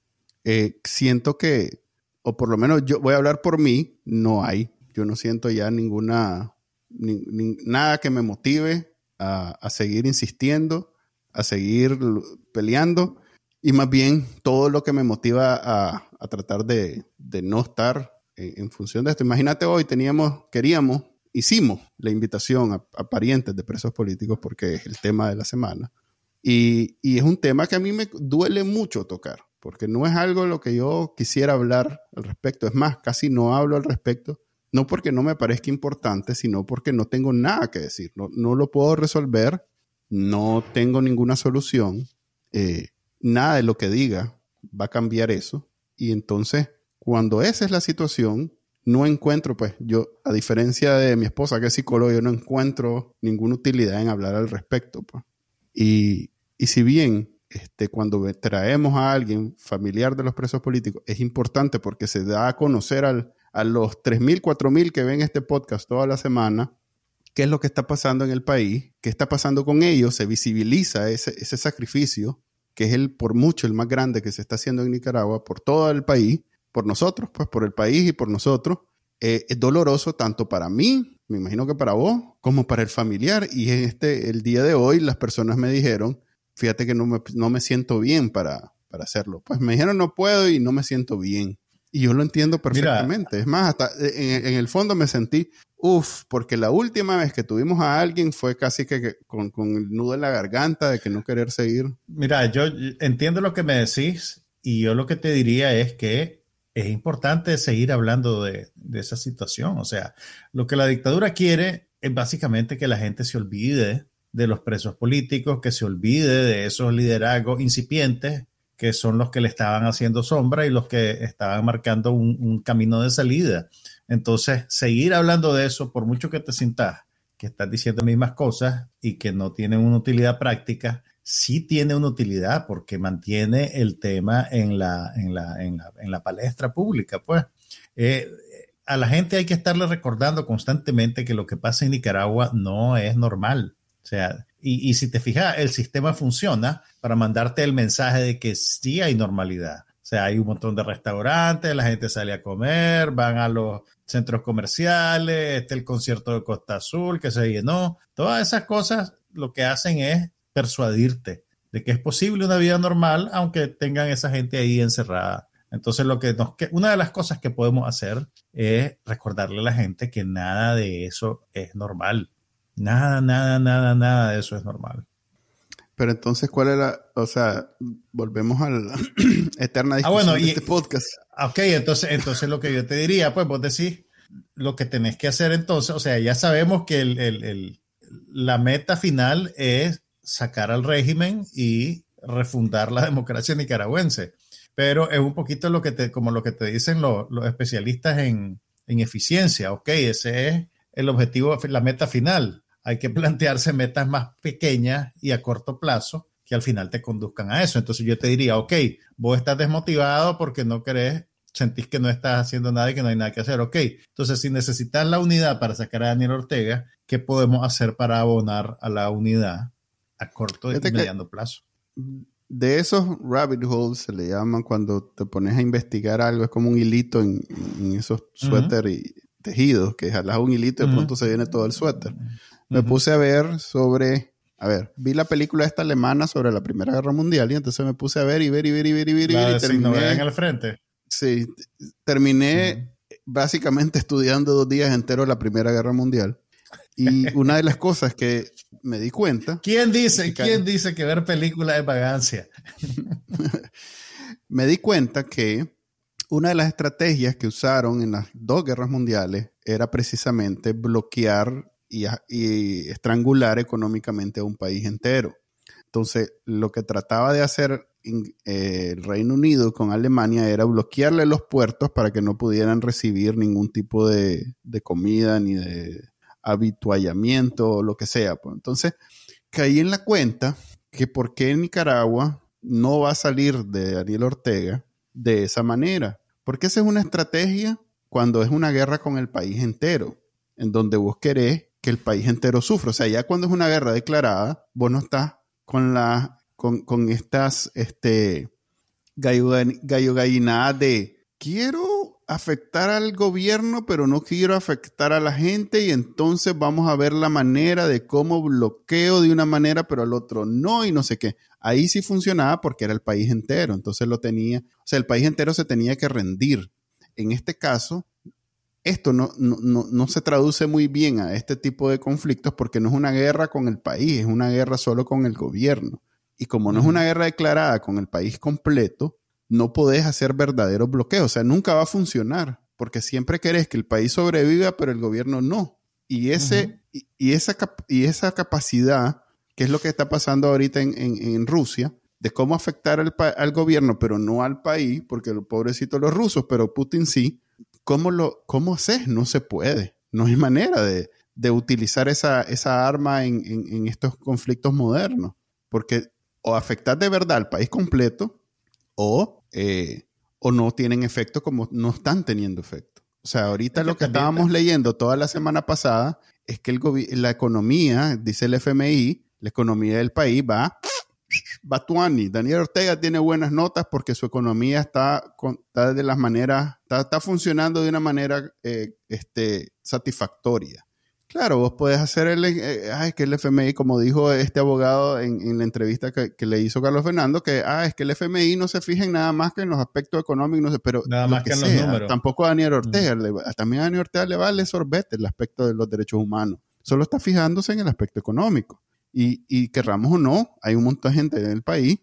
Eh, siento que, o por lo menos yo voy a hablar por mí, no hay. Yo no siento ya ninguna, ni, ni, nada que me motive A, a seguir insistiendo, a seguir peleando, y más bien todo lo que me motiva a, a tratar de, de no estar en, en función de esto. Imagínate hoy teníamos, queríamos, hicimos la invitación a, a parientes de presos políticos porque es el tema de la semana, y, y es un tema que a mí me duele mucho tocar, porque no es algo lo que yo quisiera hablar al respecto. Es más, casi no hablo al respecto. No porque no me parezca importante, sino porque no tengo nada que decir. No, no lo puedo resolver, no tengo ninguna solución. Eh, nada de lo que diga va a cambiar eso. Y entonces, cuando esa es la situación, no encuentro, pues yo, a diferencia de mi esposa que es psicóloga, yo no encuentro ninguna utilidad en hablar al respecto, pues. Y, y si bien este, cuando traemos a alguien familiar de los presos políticos, es importante porque se da a conocer al, a los tres mil, cuatro mil que ven este podcast toda la semana, qué es lo que está pasando en el país, qué está pasando con ellos, se visibiliza ese, ese sacrificio, que es el por mucho el más grande que se está haciendo en Nicaragua, por todo el país, por nosotros, pues por el país y por nosotros. Eh, es doloroso tanto para mí, me imagino que para vos, como para el familiar. Y en este, el día de hoy las personas me dijeron, fíjate que no me, no me siento bien para, para hacerlo. Pues me dijeron no puedo y no me siento bien. Y yo lo entiendo perfectamente. Mira, es más, hasta en, en el fondo me sentí, uff, porque la última vez que tuvimos a alguien fue casi que, que con, con el nudo en la garganta de que no querer seguir. Mira, yo entiendo lo que me decís y yo lo que te diría es que es importante seguir hablando de, de esa situación. O sea, lo que la dictadura quiere es básicamente que la gente se olvide de los presos políticos, que se olvide de esos liderazgos incipientes que son los que le estaban haciendo sombra y los que estaban marcando un, un camino de salida. Entonces, seguir hablando de eso, por mucho que te sientas que estás diciendo las mismas cosas y que no tienen una utilidad práctica, sí tiene una utilidad porque mantiene el tema en la, en la, en la, en la palestra pública. Pues eh, a la gente hay que estarle recordando constantemente que lo que pasa en Nicaragua no es normal. O sea, y, y si te fijas, el sistema funciona para mandarte el mensaje de que sí hay normalidad. O sea, hay un montón de restaurantes, la gente sale a comer, van a los centros comerciales, está el concierto de Costa Azul que se llenó. Todas esas cosas lo que hacen es persuadirte de que es posible una vida normal aunque tengan esa gente ahí encerrada. Entonces, lo que nos, que, una de las cosas que podemos hacer es recordarle a la gente que nada de eso es normal. Nada, nada, nada, nada de eso es normal. Pero entonces, ¿cuál era? O sea, volvemos a la eterna discusión ah, bueno, de y, este podcast. Ok, entonces, entonces lo que yo te diría, pues vos decís lo que tenés que hacer entonces, o sea, ya sabemos que el, el, el, la meta final es sacar al régimen y refundar la democracia nicaragüense. Pero es un poquito lo que te, como lo que te dicen los, los especialistas en, en eficiencia. Ok, ese es el objetivo, la meta final. Hay que plantearse metas más pequeñas y a corto plazo que al final te conduzcan a eso. Entonces yo te diría, ok, vos estás desmotivado porque no querés, sentís que no estás haciendo nada y que no hay nada que hacer. Ok, entonces si necesitas la unidad para sacar a Daniel Ortega, ¿qué podemos hacer para abonar a la unidad a corto y mediano plazo? De esos rabbit holes se le llaman cuando te pones a investigar algo, es como un hilito en, en esos suéter uh-huh. y tejidos, que jalas un hilito y de uh-huh. pronto se viene todo el suéter. Me uh-huh. puse a ver sobre, a ver, vi la película esta alemana sobre la Primera Guerra Mundial y entonces me puse a ver y ver y ver y ver y ver y, ver, y terminé en el frente. Sí, terminé uh-huh. básicamente estudiando dos días enteros la Primera Guerra Mundial. Y una de las cosas que me di cuenta... ¿Quién dice, que ¿quién dice que ver películas es vagancia? Me di cuenta que una de las estrategias que usaron en las dos guerras mundiales era precisamente bloquear y, y estrangular económicamente a un país entero. Entonces, lo que trataba de hacer eh, el Reino Unido con Alemania era bloquearle los puertos para que no pudieran recibir ningún tipo de, de comida ni de habituallamiento o lo que sea. Pues. Entonces, caí en la cuenta que por qué Nicaragua no va a salir de Daniel Ortega de esa manera. Porque esa es una estrategia cuando es una guerra con el país entero, en donde vos querés que el país entero sufra. O sea, ya cuando es una guerra declarada, vos no estás con, la, con, con estas este, gallo, gallo gallinadas de quiero afectar al gobierno, pero no quiero afectar a la gente y entonces vamos a ver la manera de cómo bloqueo de una manera, pero al otro no y no sé qué. Ahí sí funcionaba porque era el país entero, entonces lo tenía, o sea, el país entero se tenía que rendir. En este caso, esto no, no, no, no se traduce muy bien a este tipo de conflictos porque no es una guerra con el país, es una guerra solo con el gobierno. Y como no es una guerra declarada con el país completo, no podés hacer verdaderos bloqueos. O sea, nunca va a funcionar porque siempre querés que el país sobreviva, pero el gobierno no. Y, ese, uh-huh. y, y, esa, cap- y esa capacidad, que es lo que está pasando ahorita en, en, en Rusia, de cómo afectar al, pa- al gobierno, pero no al país, porque los pobrecitos los rusos, pero Putin sí, ¿cómo, lo, ¿cómo haces? No se puede. No hay manera de, de utilizar esa, esa arma en, en, en estos conflictos modernos. Porque o afectar de verdad al país completo o, eh, o no tienen efecto como no están teniendo efecto. O sea, ahorita es que lo que estábamos está... leyendo toda la semana pasada es que el la economía, dice el F M I, la economía del país va, va tuani. Daniel Ortega tiene buenas notas porque su economía está, está de las maneras, está, está funcionando de una manera eh, este, satisfactoria. Claro, vos podés hacer el, eh, ah, es que el F M I, como dijo este abogado en, en la entrevista que, que le hizo Carlos Fernando, que ah, es que el F M I no se fija en nada más que en los aspectos económicos, no sé, pero nada más que, que en sea, los números. Tampoco a Daniel Ortega, mm. le, también a Daniel Ortega le vale sorbete el aspecto de los derechos humanos. Solo está fijándose en el aspecto económico. Y, y querramos o no, hay un montón de gente en el país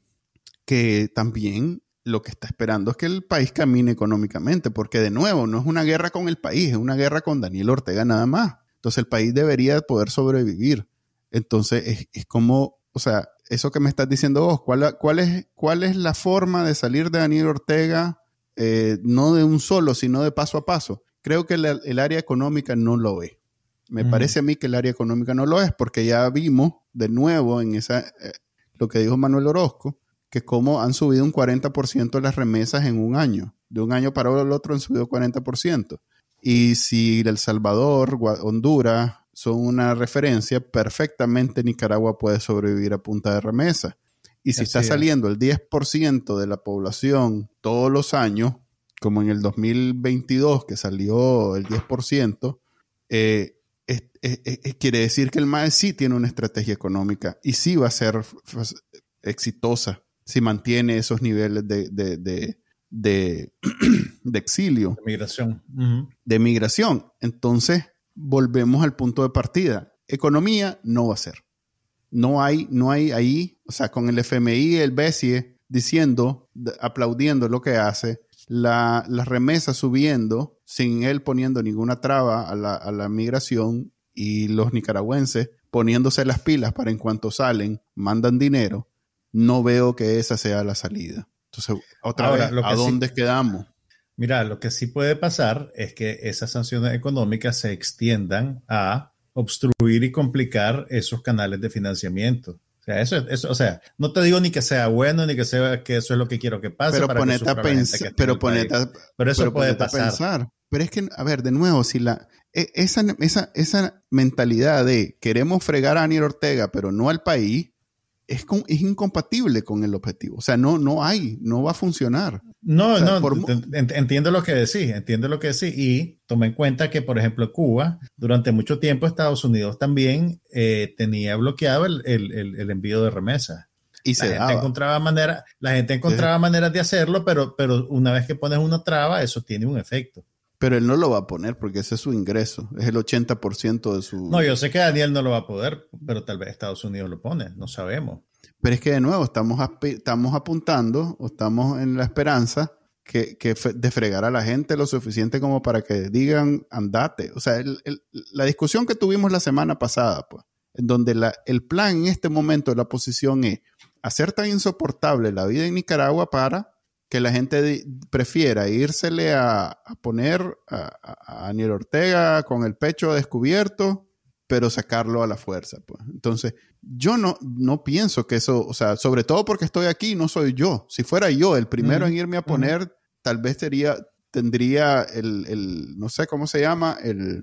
que también lo que está esperando es que el país camine económicamente, porque de nuevo, no es una guerra con el país, es una guerra con Daniel Ortega nada más. Entonces el país debería poder sobrevivir. Entonces es, es como, o sea, eso que me estás diciendo vos, ¿cuál, cuál, es, cuál es la forma de salir de Daniel Ortega, eh, no de un solo, sino de paso a paso? Creo que la, el área económica no lo es. Me uh-huh. parece a mí que el área económica no lo es, porque ya vimos de nuevo en esa, eh, lo que dijo Manuel Orozco, que cómo han subido un cuarenta por ciento las remesas en un año. De un año para el otro han subido cuarenta por ciento. Y si El Salvador, Honduras son una referencia, perfectamente Nicaragua puede sobrevivir a punta de remesa. Y si Así está es. saliendo el diez por ciento de la población todos los años, como en el dos mil veintidós que salió el diez por ciento, eh, es, es, es, quiere decir que el M A E sí tiene una estrategia económica y sí va a ser f- exitosa si mantiene esos niveles de... de, de De, de exilio. De migración. Uh-huh. De migración. Entonces, volvemos al punto de partida. Economía no va a ser. No hay, no hay ahí, o sea, con el F M I, el BESIE diciendo, aplaudiendo lo que hace, la, las remesas subiendo, sin él poniendo ninguna traba a la, a la migración y los nicaragüenses poniéndose las pilas para en cuanto salen, mandan dinero, no veo que esa sea la salida. Entonces, otra Ahora, vez, ¿a dónde sí, quedamos? Mira, lo que sí puede pasar es que esas sanciones económicas se extiendan a obstruir y complicar esos canales de financiamiento. O sea, eso, eso, o sea, no te digo ni que sea bueno, ni que sea que eso es lo que quiero que pase. Pero para ponete que a pensar, pero ponete a, pero eso pero puede ponete pasar. A pensar. Pero es que, a ver, de nuevo, si la esa, esa, esa mentalidad de queremos fregar a Daniel Ortega, pero no al país, Es, con, es incompatible con el objetivo. O sea, no, no hay, no va a funcionar. No, o sea, no, por... entiendo lo que decís, entiendo lo que decís. Y toma en cuenta que, por ejemplo, Cuba, durante mucho tiempo Estados Unidos también eh, tenía bloqueado el, el, el, el envío de remesas. Y la se gente daba. encontraba manera, la gente encontraba sí. maneras de hacerlo, pero, pero una vez que pones una traba, eso tiene un efecto. Pero él no lo va a poner porque ese es su ingreso. Es el ochenta por ciento de su... No, yo sé que Daniel no lo va a poder, pero tal vez Estados Unidos lo pone. No sabemos. Pero es que de nuevo estamos, estamos apuntando o estamos en la esperanza que, que de fregar a la gente lo suficiente como para que digan andate. O sea, el, el, la discusión que tuvimos la semana pasada, pues, en donde la, el plan en este momento de la oposición es hacer tan insoportable la vida en Nicaragua para que la gente de, prefiera írsele a, a poner a, a Daniel Ortega con el pecho descubierto, pero sacarlo a la fuerza, pues. Entonces, yo no, no pienso que eso, o sea, sobre todo porque estoy aquí, no soy yo. Si fuera yo el primero uh-huh. en irme a poner, uh-huh. tal vez sería, tendría el, el, no sé cómo se llama, el,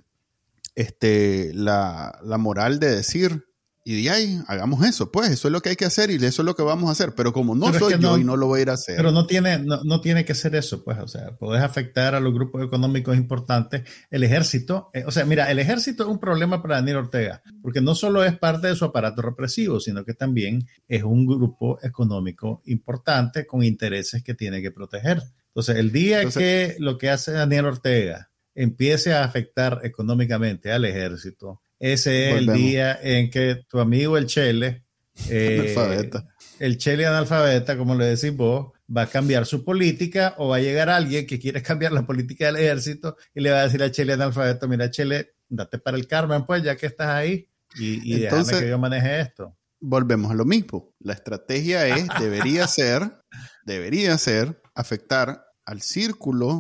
este, la, la moral de decir, y de ahí, hagamos eso, pues, eso es lo que hay que hacer y eso es lo que vamos a hacer. Pero como no pero soy es que yo no, y no lo voy a ir a hacer. Pero no tiene, no, no tiene que ser eso, pues, o sea, podés afectar a los grupos económicos importantes. El ejército, eh, o sea, mira, el ejército es un problema para Daniel Ortega, porque no solo es parte de su aparato represivo, sino que también es un grupo económico importante con intereses que tiene que proteger. Entonces, el día Entonces, que lo que hace Daniel Ortega empiece a afectar económicamente al ejército, ese es Volvemos. el día en que tu amigo el Chele, eh, analfabeta. el Chele analfabeta, como le decís vos, va a cambiar su política o va a llegar alguien que quiere cambiar la política del ejército y le va a decir al Chele analfabeta, mira Chele, date para el Carmen pues ya que estás ahí y, y Entonces, déjame que yo maneje esto. Volvemos a lo mismo. La estrategia es, debería ser, debería ser afectar al círculo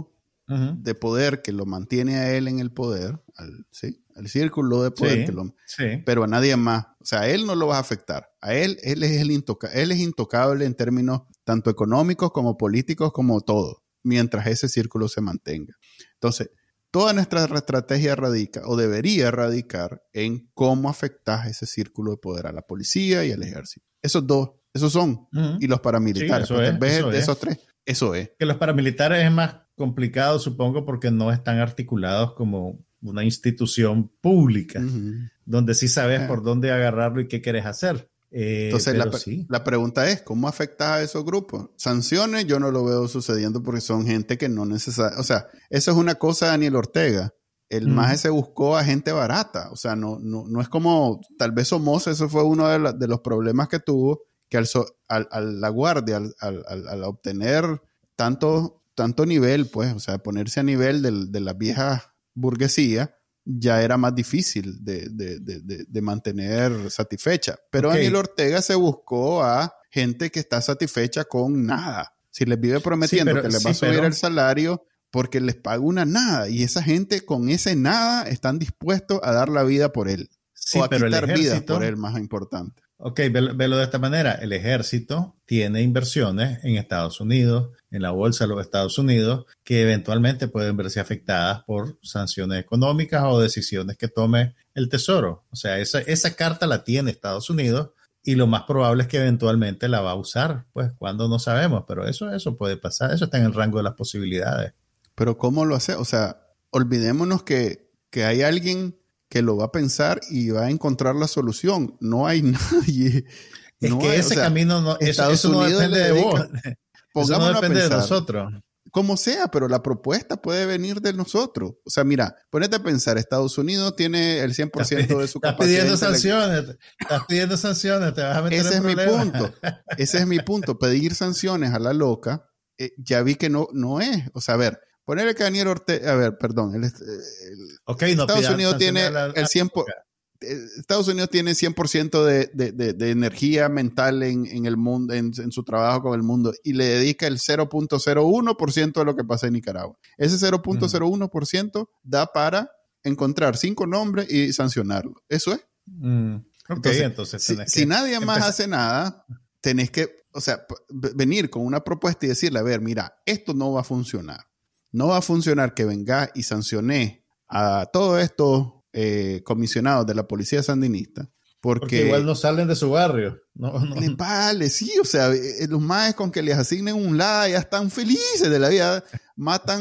uh-huh. de poder que lo mantiene a él en el poder, al, ¿sí? el círculo de poder, sí, que lo, sí. pero a nadie más. O sea, a él no lo vas a afectar. A él, él es, el intoca- él es intocable en términos tanto económicos como políticos, como todo, mientras ese círculo se mantenga. Entonces, toda nuestra estrategia radica, o debería radicar, en cómo afectas ese círculo de poder a la policía y al ejército. Esos dos, esos son. Uh-huh. Y los paramilitares. Sí, eso es, vez eso de es. esos tres, eso es. Que los paramilitares es más complicado, supongo, porque no están articulados como una institución pública, uh-huh. donde sí sabes uh-huh. por dónde agarrarlo y qué quieres hacer. Eh, Entonces, pero la, sí. la pregunta es, ¿cómo afecta a esos grupos? Sanciones yo no lo veo sucediendo porque son gente que no necesita... O sea, eso es una cosa de Daniel Ortega. El uh-huh. maje se buscó a gente barata. O sea, no, no, no es como... Tal vez Somoza, eso fue uno de, la, de los problemas que tuvo, que al, al, al la guardia, al, al, al obtener tanto, tanto nivel, pues, o sea, ponerse a nivel de, de la vieja burguesía, ya era más difícil de, de, de, de, de mantener satisfecha. Pero okay. Daniel Ortega se buscó a gente que está satisfecha con nada. Si les vive prometiendo sí, pero, que les sí, va a subir pero... el salario porque les paga una nada. Y esa gente con ese nada están dispuestos a dar la vida por él. Sí, o a pero quitar el ejército... vidas por él, más importante. Ok, velo, velo de esta manera. El ejército tiene inversiones en Estados Unidos, en la bolsa de los Estados Unidos, que eventualmente pueden verse afectadas por sanciones económicas o decisiones que tome el Tesoro. O sea, esa, esa carta la tiene Estados Unidos y lo más probable es que eventualmente la va a usar. Pues cuando no sabemos, pero eso, eso puede pasar. Eso está en el rango de las posibilidades. Pero ¿cómo lo hace? O sea, olvidémonos que, que hay alguien... que lo va a pensar y va a encontrar la solución. No hay nadie. Es no que hay, ese o sea, camino no, eso, eso no depende de vos. Eso no depende de nosotros. Como sea, pero la propuesta puede venir de nosotros. O sea, mira, ponete a pensar, Estados Unidos tiene el cien por ciento de su estás capacidad. Pidiendo sanciones, estás pidiendo sanciones, te vas a meter Ese en es problemas. mi punto. Ese es mi punto. Pedir sanciones a la loca, eh, ya vi que no, no es. O sea, a ver, ponerle que Daniel Ortega, a ver, perdón, el, el, okay, no Estados Unidos tiene la, el cien por ciento, Estados Unidos tiene cien por ciento de, de, de, de energía mental en, en el mundo, en, en su trabajo con el mundo, y le dedica el cero punto cero uno por ciento de lo que pasa en Nicaragua. Ese cero punto cero uno por ciento mm. da para encontrar cinco nombres y sancionarlo. Eso es. Mm. Okay, entonces, entonces si, si nadie más empezar. hace nada, tenés que, o sea, venir con una propuesta y decirle, a ver, mira, esto no va a funcionar. No va a funcionar que venga y sancione a todos estos eh, comisionados de la policía sandinista. Porque, porque igual no salen de su barrio. No, no. Les vale, sí, o sea, los maes con que les asignen un lado ya están felices de la vida. Matan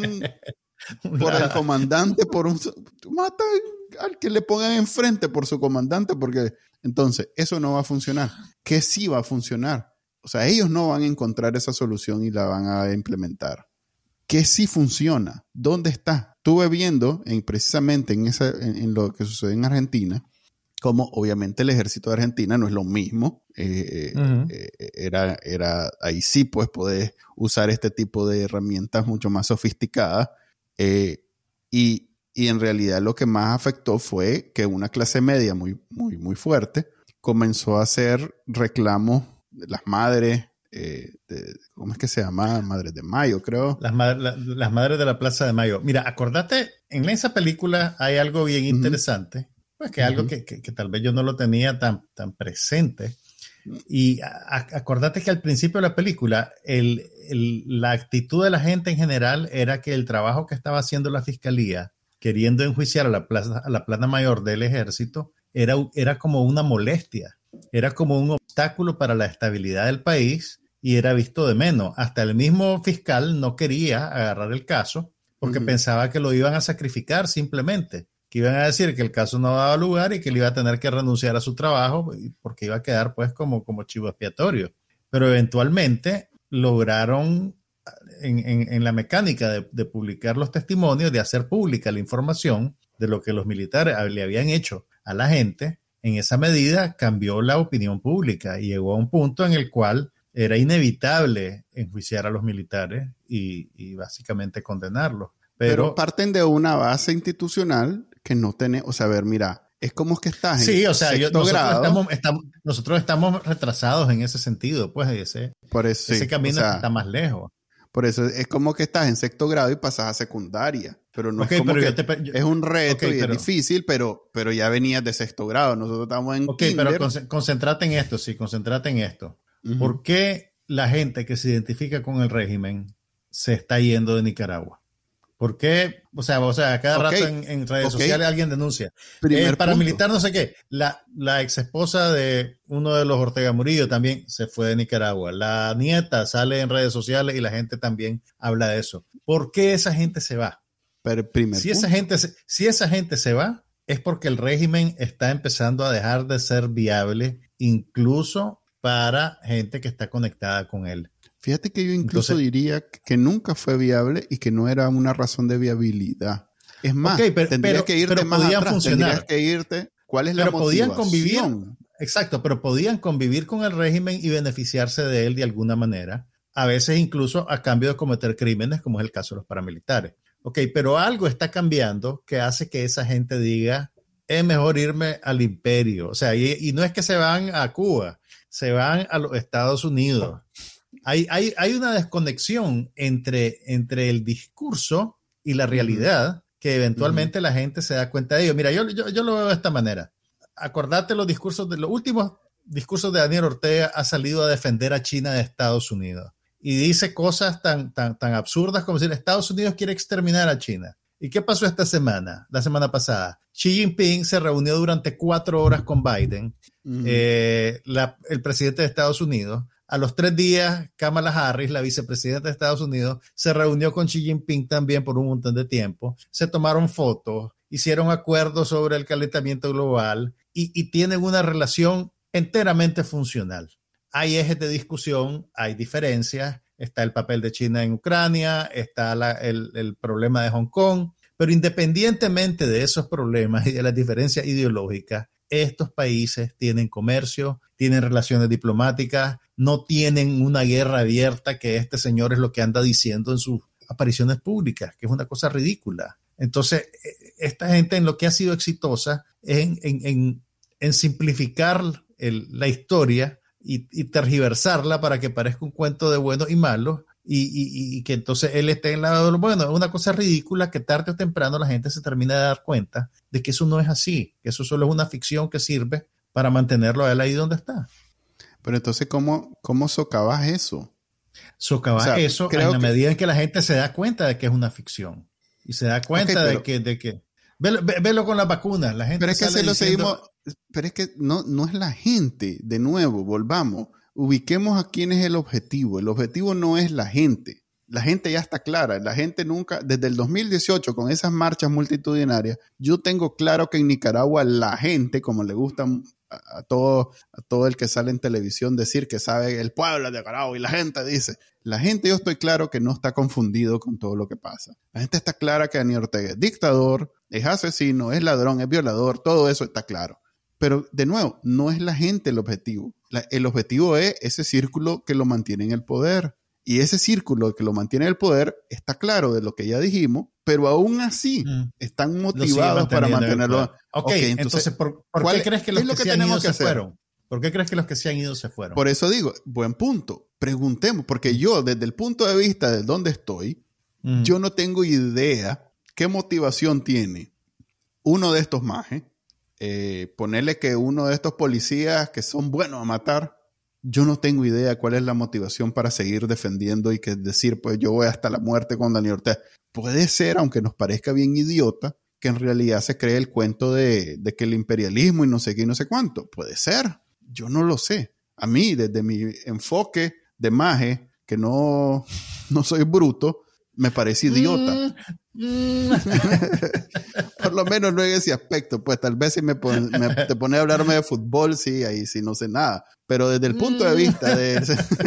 por el comandante, por un, matan al que le pongan enfrente por su comandante, porque entonces eso no va a funcionar. ¿Qué sí va a funcionar? O sea, ellos no van a encontrar esa solución y la van a implementar. ¿Qué sí funciona? ¿Dónde está? Estuve viendo en, precisamente en, esa, en, en lo que sucede en Argentina, como obviamente el ejército de Argentina no es lo mismo. Eh, uh-huh. eh, era, era, ahí sí pues podés usar este tipo de herramientas mucho más sofisticadas. Eh, y, y en realidad lo que más afectó fue que una clase media muy, muy, muy fuerte comenzó a hacer reclamos de las madres. Eh, de, ¿Cómo es que se llama? Madres de Mayo, creo. Las, ma- la, las Madres de la Plaza de Mayo. Mira, acordate, en esa película hay algo bien uh-huh. interesante, pues que uh-huh. algo que, que, que tal vez yo no lo tenía tan, tan presente. Y a, acordate que al principio de la película, el, el, la actitud de la gente en general era que el trabajo que estaba haciendo la fiscalía, queriendo enjuiciar a la plaza, a la plana mayor del ejército, era, era como una molestia, era como un obstáculo para la estabilidad del país. Y era visto de menos. Hasta el mismo fiscal no quería agarrar el caso porque uh-huh. pensaba que lo iban a sacrificar simplemente. Que iban a decir que el caso no daba lugar y que él iba a tener que renunciar a su trabajo porque iba a quedar pues como, como chivo expiatorio. Pero eventualmente lograron en, en, en la mecánica de, de publicar los testimonios, de hacer pública la información de lo que los militares le habían hecho a la gente. En esa medida cambió la opinión pública y llegó a un punto en el cual era inevitable enjuiciar a los militares y, y básicamente condenarlos. Pero, Pero parten de una base institucional que no tiene, o sea, a ver, mira, es como que estás en sí, o sea, yo, nosotros, grado. Estamos, estamos, nosotros estamos retrasados en ese sentido, pues ese, Por eso, ese sí, camino o sea, está más lejos. Por eso es como que estás en sexto grado y pasas a secundaria. Pero no okay, es como pero que te, yo, es un reto okay, y pero, es difícil, pero, pero ya venías de sexto grado. Nosotros estamos en Ok, kinder. pero concéntrate en esto, sí, concéntrate en esto. Uh-huh. ¿Por qué la gente que se identifica con el régimen se está yendo de Nicaragua? ¿Por qué? O sea, o sea cada okay. rato en, en redes okay. sociales alguien denuncia. Primer eh, paramilitar no sé qué. La, la ex esposa de uno de los Ortega Murillo también se fue de Nicaragua. La nieta sale en redes sociales y la gente también habla de eso. ¿Por qué esa gente se va? Pero primer si, esa gente, si esa gente se va, es porque el régimen está empezando a dejar de ser viable incluso para gente que está conectada con él. Fíjate que yo incluso Entonces, diría que nunca fue viable y que no era una razón de viabilidad. Es más, okay, pero, tendrías pero, que irte pero más podían atrás, funcionar. Tendrías que irte, ¿cuál es pero la motivación? Podían convivir, exacto, pero podían convivir con el régimen y beneficiarse de él de alguna manera, a veces incluso a cambio de cometer crímenes, como es el caso de los paramilitares. Ok, pero algo está cambiando que hace que esa gente diga, es mejor irme al imperio. O sea, y, y no es que se van a Cuba, se van a los Estados Unidos. Hay, hay, hay una desconexión entre, entre el discurso y la realidad, uh-huh. que eventualmente uh-huh. la gente se da cuenta de ello. Mira, yo, yo, yo lo veo de esta manera. Acordate los discursos de los últimos discursos de Daniel Ortega ha salido a defender a China de Estados Unidos. Y dice cosas tan, tan, tan absurdas como decir, Estados Unidos quiere exterminar a China. ¿Y qué pasó esta semana? La semana pasada. Xi Jinping se reunió durante cuatro horas con Biden, uh-huh. eh, la, el presidente de Estados Unidos. A los tres días, Kamala Harris, la vicepresidenta de Estados Unidos, se reunió con Xi Jinping también por un montón de tiempo. Se tomaron fotos, hicieron acuerdos sobre el calentamiento global y, y tienen una relación enteramente funcional. Hay ejes de discusión, hay diferencias, está el papel de China en Ucrania, está la, el, el problema de Hong Kong, pero independientemente de esos problemas y de las diferencias ideológicas, estos países tienen comercio, tienen relaciones diplomáticas, no tienen una guerra abierta, que este señor es lo que anda diciendo en sus apariciones públicas, que es una cosa ridícula. Entonces, esta gente en lo que ha sido exitosa es en, en, en, en simplificar el, la historia y, y tergiversarla para que parezca un cuento de buenos y malos y, y, y que entonces él esté en el lado de lo bueno. Es una cosa ridícula que tarde o temprano la gente se termina de dar cuenta de que eso no es así, que eso solo es una ficción que sirve para mantenerlo a él ahí donde está. Pero entonces, ¿cómo, cómo socavas eso? Socavas o sea, eso en la que... medida en que la gente se da cuenta de que es una ficción y se da cuenta okay, pero... de que... De que velo, velo con las vacunas. La gente pero es que se lo diciendo... seguimos... Pero es que no, no es la gente. De nuevo, volvamos. Ubiquemos a quién es el objetivo. El objetivo no es la gente. La gente ya está clara. La gente nunca, desde el dos mil dieciocho, con esas marchas multitudinarias, yo tengo claro que en Nicaragua la gente, como le gusta a, a, todo, a todo el que sale en televisión decir que sabe el pueblo de Nicaragua, y la gente dice, la gente yo estoy claro que no está confundido con todo lo que pasa. La gente está clara que Daniel Ortega es dictador, es asesino, es ladrón, es violador, todo eso está claro. Pero, de nuevo, no es la gente el objetivo. La, el objetivo es ese círculo que lo mantiene en el poder. Y ese círculo que lo mantiene en el poder está claro de lo que ya dijimos, pero aún así mm. están motivados para mantenerlo. Ok, okay entonces, entonces, ¿por, ¿por qué crees que los que, que se han ido se fueron? ¿Por qué crees que los que se han ido se fueron? Por eso digo, buen punto. Preguntemos, porque yo, desde el punto de vista de dónde estoy, mm. yo no tengo idea qué motivación tiene uno de estos majes. Eh, ponerle que uno de estos policías que son buenos a matar, yo no tengo idea cuál es la motivación para seguir defendiendo y que decir, pues yo voy hasta la muerte con Daniel Ortega. Puede ser, aunque nos parezca bien idiota, que en realidad se cree el cuento de, de que el imperialismo y no sé qué y no sé cuánto. Puede ser, yo no lo sé. A mí, desde mi enfoque de maje, que no, no soy bruto, me parece idiota. Mm, mm. Por lo menos no en ese aspecto. Pues tal vez si me, pon, me te pone a hablarme de fútbol, sí, ahí sí no sé nada. Pero desde el punto de vista del,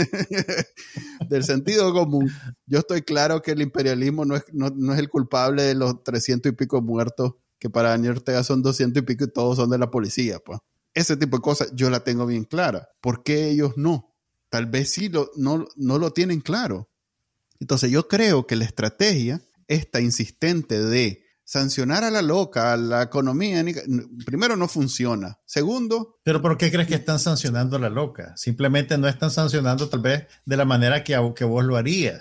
del sentido común, yo estoy claro que el imperialismo no es, no, no es el culpable de los trescientos y pico muertos, que para Daniel Ortega son doscientos y pico y todos son de la policía. Pues ese tipo de cosas yo la tengo bien clara. ¿Por qué ellos no? Tal vez sí lo, no, no lo tienen claro. Entonces yo creo que la estrategia, esta insistente de sancionar a la loca, a la economía, primero no funciona. Segundo... ¿Pero por qué crees que están sancionando a la loca? Simplemente no están sancionando tal vez de la manera que, que vos lo harías.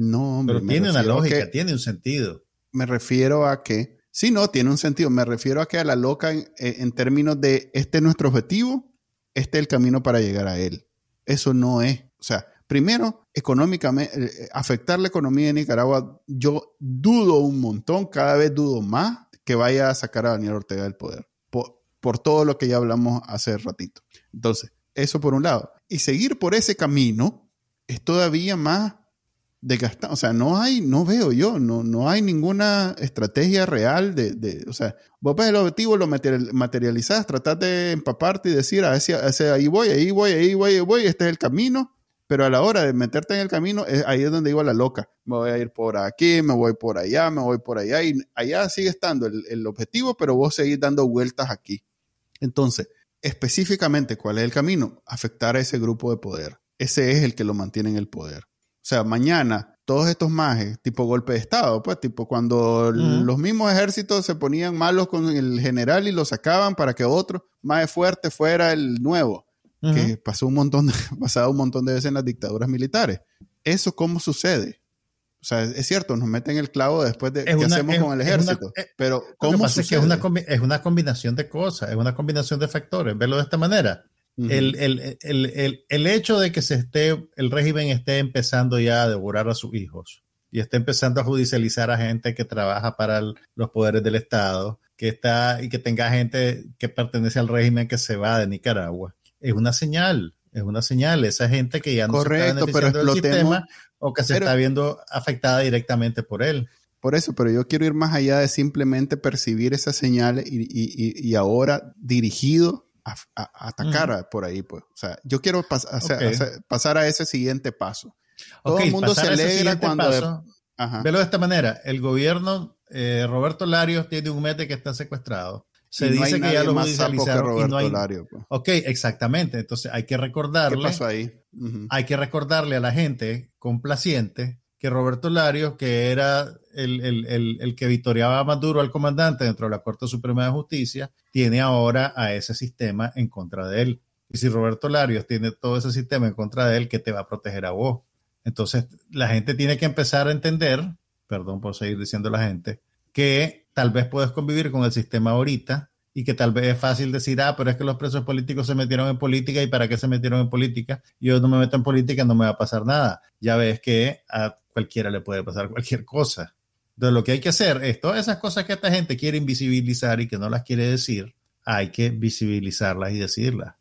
No, hombre, pero tiene una refiero a lógica, que- tiene un sentido. Me refiero a que, sí, no, tiene un sentido. Me refiero a que a la loca en, en términos de este es nuestro objetivo, este es el camino para llegar a él. Eso no es. O sea, primero, económicamente, eh, afectar la economía de Nicaragua, yo dudo un montón, cada vez dudo más que vaya a sacar a Daniel Ortega del poder. Por, por todo lo que ya hablamos hace ratito. Entonces, eso por un lado. Y seguir por ese camino es todavía más desgastado. O sea, no hay, no veo yo, no, no hay ninguna estrategia real de, de o sea, vos ves el objetivo, lo material, materializás, tratás de empaparte y decir, a ese, a ese, ahí voy, ahí voy, ahí voy, ahí voy, este es el camino, pero a la hora de meterte en el camino, es, ahí es donde digo la loca, me voy a ir por aquí, me voy por allá, me voy por allá, y allá sigue estando el, el objetivo, pero vos seguís dando vueltas aquí. Entonces, específicamente, ¿cuál es el camino? Afectar a ese grupo de poder. Ese es el que lo mantiene en el poder. O sea, mañana todos estos majes, tipo golpe de Estado, pues tipo cuando uh-huh. los mismos ejércitos se ponían malos con el general y lo sacaban para que otro más fuerte fuera el nuevo, uh-huh. que pasó un montón de, pasado un montón de veces en las dictaduras militares. ¿Eso cómo sucede? O sea, es, es cierto, nos meten el clavo después de qué hacemos es, con el ejército, es una, pero ¿cómo sucede? Es, que es, una, es una combinación de cosas, es una combinación de factores. Verlo de esta manera. Uh-huh. El, el, el, el, el hecho de que se esté, el régimen esté empezando ya a devorar a sus hijos y esté empezando a judicializar a gente que trabaja para el, los poderes del Estado, que está y que tenga gente que pertenece al régimen que se va de Nicaragua, es una señal, es una señal. Esa gente que ya no Correcto, se está beneficiando del sistema o que se pero, está viendo afectada directamente por él. Por eso, pero yo quiero ir más allá de simplemente percibir esas señales y, y, y ahora dirigido A, a, a atacar uh-huh. por ahí, pues. O sea, yo quiero pas- hacer, okay. hacer, pasar a ese siguiente paso. Todo okay, el mundo se alegra cuando... Paso, de, velo de esta manera. El gobierno, eh, Roberto Larios tiene un mete que está secuestrado. Se y dice no que ya lo judicializaron. Roberto y no hay... Lario, pues. Ok, exactamente. Entonces hay que recordarle... ¿Qué pasó ahí? Uh-huh. Hay que recordarle a la gente complaciente que Roberto Larios, que era el, el, el, el que victoriaba a Maduro al comandante dentro de la Corte Suprema de Justicia, tiene ahora a ese sistema en contra de él. Y si Roberto Larios tiene todo ese sistema en contra de él, ¿qué te va a proteger a vos? Entonces, la gente tiene que empezar a entender, perdón por seguir diciendo la gente, que tal vez puedes convivir con el sistema ahorita y que tal vez es fácil decir, ah, pero es que los presos políticos se metieron en política, ¿y para qué se metieron en política? Yo no me meto en política, no me va a pasar nada. Ya ves que a cualquiera le puede pasar cualquier cosa. Entonces, lo que hay que hacer es todas esas cosas que esta gente quiere invisibilizar y que no las quiere decir, hay que visibilizarlas y decirlas.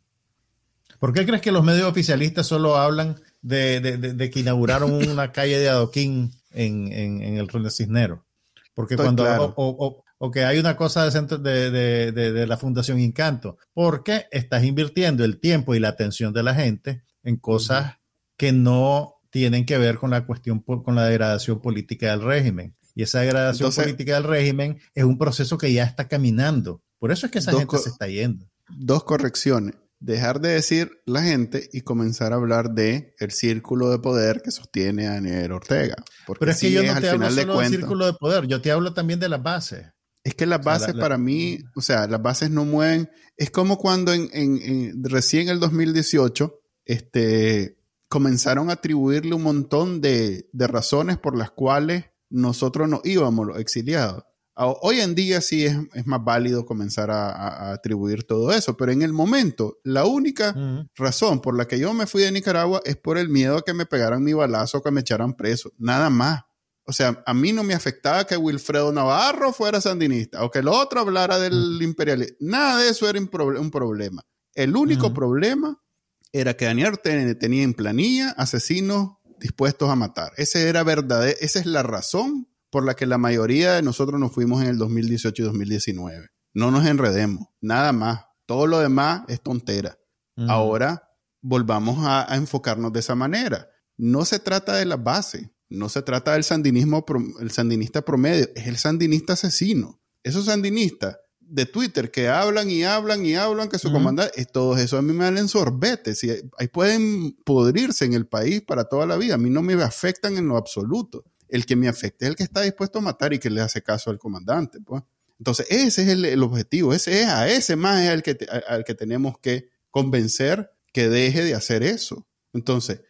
¿Por qué crees que los medios oficialistas solo hablan de, de, de, de que inauguraron una calle de adoquín en, en, en el Río Cisneros? Porque Estoy cuando... claro. O, o, o que hay una cosa de, centro, de, de, de, de la Fundación Incanto, porque estás invirtiendo el tiempo y la atención de la gente en cosas uh-huh. que no tienen que ver con la cuestión, con la degradación política del régimen. Y esa degradación Entonces, política del régimen es un proceso que ya está caminando. Por eso es que esa gente se está yendo. Dos correcciones. Dejar de decir la gente y comenzar a hablar de el círculo de poder que sostiene a Daniel Ortega. Porque Pero es que sí yo es, no te al hablo final solo de del círculo de poder, yo te hablo también de las bases. Es que las bases o sea, la, la, para mí, o sea, las bases no mueven. Es como cuando en, en, en recién en el dos mil dieciocho este, comenzaron a atribuirle un montón de, de razones por las cuales nosotros nos íbamos los exiliados. Hoy en día sí es, es más válido comenzar a, a atribuir todo eso, pero en el momento la única uh-huh. razón por la que yo me fui de Nicaragua es por el miedo a que me pegaran mi balazo o que me echaran preso, nada más. O sea, a mí no me afectaba que Wilfredo Navarro fuera sandinista o que el otro hablara del uh-huh. imperialismo. Nada de eso era un, pro- un problema. El único uh-huh. problema era que Daniel ten- tenía en planilla asesinos dispuestos a matar. Ese era verdadero, esa es la razón por la que la mayoría de nosotros nos fuimos en el dos mil dieciocho y dos mil diecinueve. No nos enredemos, nada más. Todo lo demás es tontera. Uh-huh. Ahora volvamos a, a enfocarnos de esa manera. No se trata de la base, no se trata del sandinismo, el sandinista promedio, es el sandinista asesino. Esos sandinistas de Twitter que hablan y hablan y hablan que su uh-huh. comandante, todo eso a mí me dan sorbete. Si ahí pueden pudrirse en el país para toda la vida. A mí no me afectan en lo absoluto. El que me afecte es el que está dispuesto a matar y que le hace caso al comandante, pues. Entonces, ese es el, el objetivo. Ese es, a ese más es el que, te, al que tenemos que convencer que deje de hacer eso. Entonces,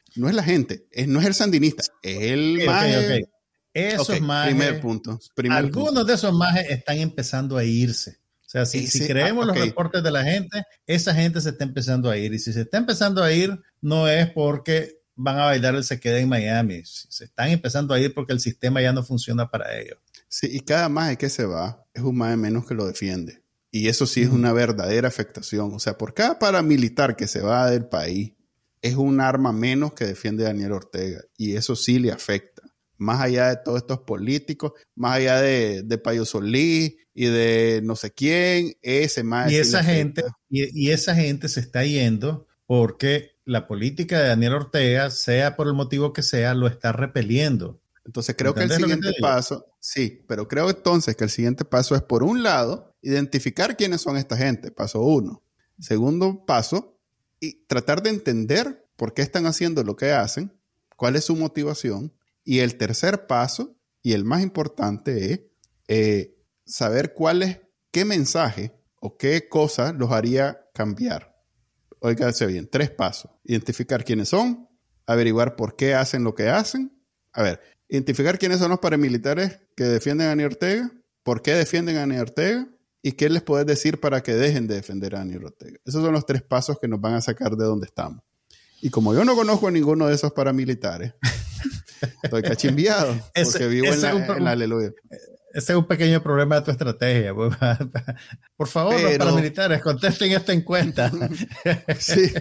No es la gente, es, no es el sandinista, es el okay, maje. Okay, okay. Esos okay, majes, primer punto. Primer algunos punto. de esos majes están empezando a irse. O sea, si, Ese, si creemos ah, okay. los reportes de la gente, esa gente se está empezando a ir. Y si se está empezando a ir, no es porque van a bailar el se queda en Miami. Se están empezando a ir porque el sistema ya no funciona para ellos. Sí, y cada maje que se va es un maje menos que lo defiende. Y eso sí es una verdadera afectación. O sea, por cada paramilitar que se va del país, es un arma menos que defiende Daniel Ortega. Y eso sí le afecta. Más allá de todos estos políticos, más allá de, de Payo Solís y de no sé quién, ese más. Y esa gente, y, y esa gente se está yendo porque la política de Daniel Ortega, sea por el motivo que sea, lo está repeliendo. Entonces creo que el siguiente que paso, sí, pero creo entonces que el siguiente paso es, por un lado, identificar quiénes son esta gente, paso uno. Segundo paso, y tratar de entender por qué están haciendo lo que hacen, cuál es su motivación. Y el tercer paso, y el más importante, es eh, saber cuál es, qué mensaje o qué cosa los haría cambiar. Óigase bien, tres pasos. Identificar quiénes son, averiguar por qué hacen lo que hacen. A ver, identificar quiénes son los paramilitares que defienden a Daniel Ortega, por qué defienden a Daniel Ortega y qué les puedes decir para que dejen de defender a Daniel Ortega. Esos son los tres pasos que nos van a sacar de donde estamos. Y como yo no conozco a ninguno de esos paramilitares, estoy cachimbiado porque ese, vivo en la, un, en la aleluya. Ese es un pequeño problema de tu estrategia. Por favor, pero, los paramilitares, contesten esta encuesta. Sí,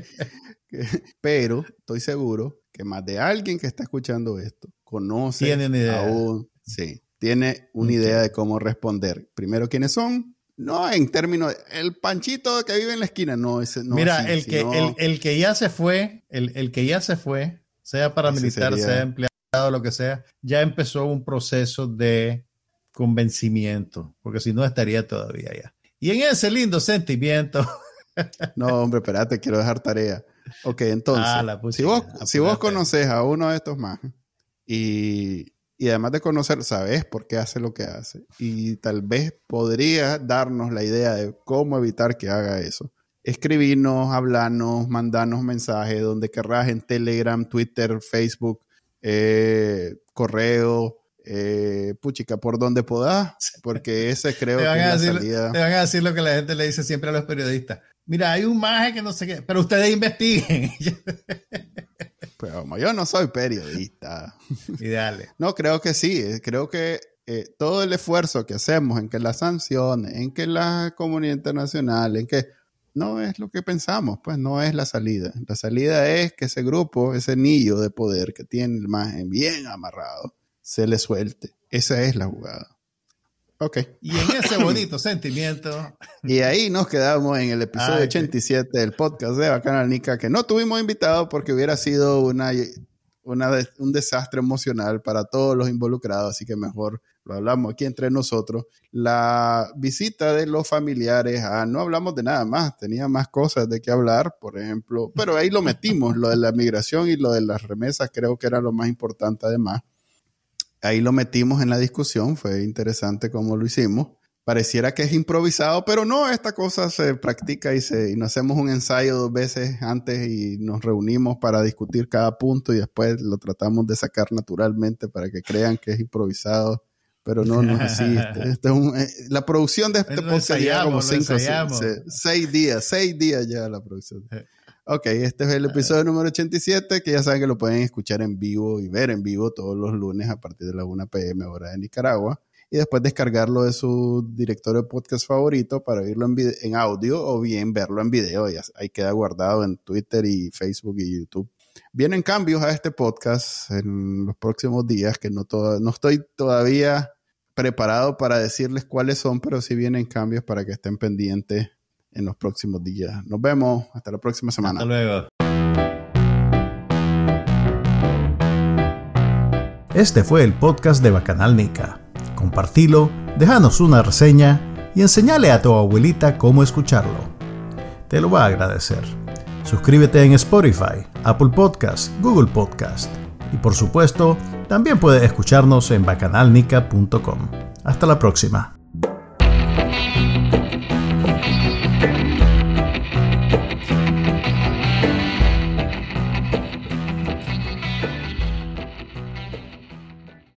pero estoy seguro que más de alguien que está escuchando esto conoce tiene una idea. Aún, sí, tiene una idea de cómo responder. Primero, ¿quiénes son? No en términos de, el panchito que vive en la esquina, no. Ese, no Mira, así, el, que, sino, el, el que ya se fue, el, el que ya se fue, sea paramilitar, sería, sea empleado, lo que sea, ya empezó un proceso de convencimiento, porque si no estaría todavía allá. Y en ese lindo sentimiento. No, hombre, espérate, quiero dejar tarea. Ok, entonces, ah, la si vos, si vos conoces a uno de estos más y, y además de conocer, sabes por qué hace lo que hace y tal vez podría darnos la idea de cómo evitar que haga eso. Escribirnos, hablarnos, mandarnos mensajes donde querrás, en Telegram, Twitter, Facebook, eh, correo, eh, puchica, por donde podás, porque ese creo que es la decir, salida. Te van a decir lo que la gente le dice siempre a los periodistas. Mira, hay un maje que no sé qué, pero ustedes investiguen. Pues como yo no soy periodista. Y dale. No, creo que sí, creo que eh, todo el esfuerzo que hacemos en que las sanciones, en que la comunidad internacional, en que no es lo que pensamos, pues no es la salida. La salida es que ese grupo, ese anillo de poder que tiene el maje bien amarrado, se le suelte. Esa es la jugada. Ok. Y en ese bonito sentimiento. Y ahí nos quedamos en el episodio Ay, ochenta y siete sí. del podcast de Bacanal Nica, que no tuvimos invitado porque hubiera sido una, una, un desastre emocional para todos los involucrados, así que mejor lo hablamos aquí entre nosotros. La visita de los familiares, ah, no hablamos de nada más, tenía más cosas de qué hablar, por ejemplo, pero ahí lo metimos, lo de la migración y lo de las remesas creo que era lo más importante además. Ahí lo metimos en la discusión, fue interesante cómo lo hicimos. Pareciera que es improvisado, pero no, esta cosa se practica y, se, y nos hacemos un ensayo dos veces antes y nos reunimos para discutir cada punto y después lo tratamos de sacar naturalmente para que crean que es improvisado, pero no, no es así. Este, este es un, eh, la producción de este podcast ya como cinco, seis, seis días, seis días ya la producción. Ok, este es el episodio número ochenta y siete, que ya saben que lo pueden escuchar en vivo y ver en vivo todos los lunes a partir de la una pe eme hora de Nicaragua. Y después descargarlo de su directorio de podcast favorito para oírlo en, video, en audio o bien verlo en video. Ya ahí queda guardado en Twitter y Facebook y YouTube. Vienen cambios a este podcast en los próximos días que no, to- no estoy todavía preparado para decirles cuáles son, pero sí vienen cambios para que estén pendientes en los próximos días. Nos vemos. Hasta la próxima semana. Hasta luego. Este fue el podcast de Bacanal Nica. Compartilo, déjanos una reseña y enseñale a tu abuelita cómo escucharlo. Te lo va a agradecer. Suscríbete en Spotify, Apple Podcast, Google Podcast. Y por supuesto, también puedes escucharnos en bacanal nica punto com. Hasta la próxima.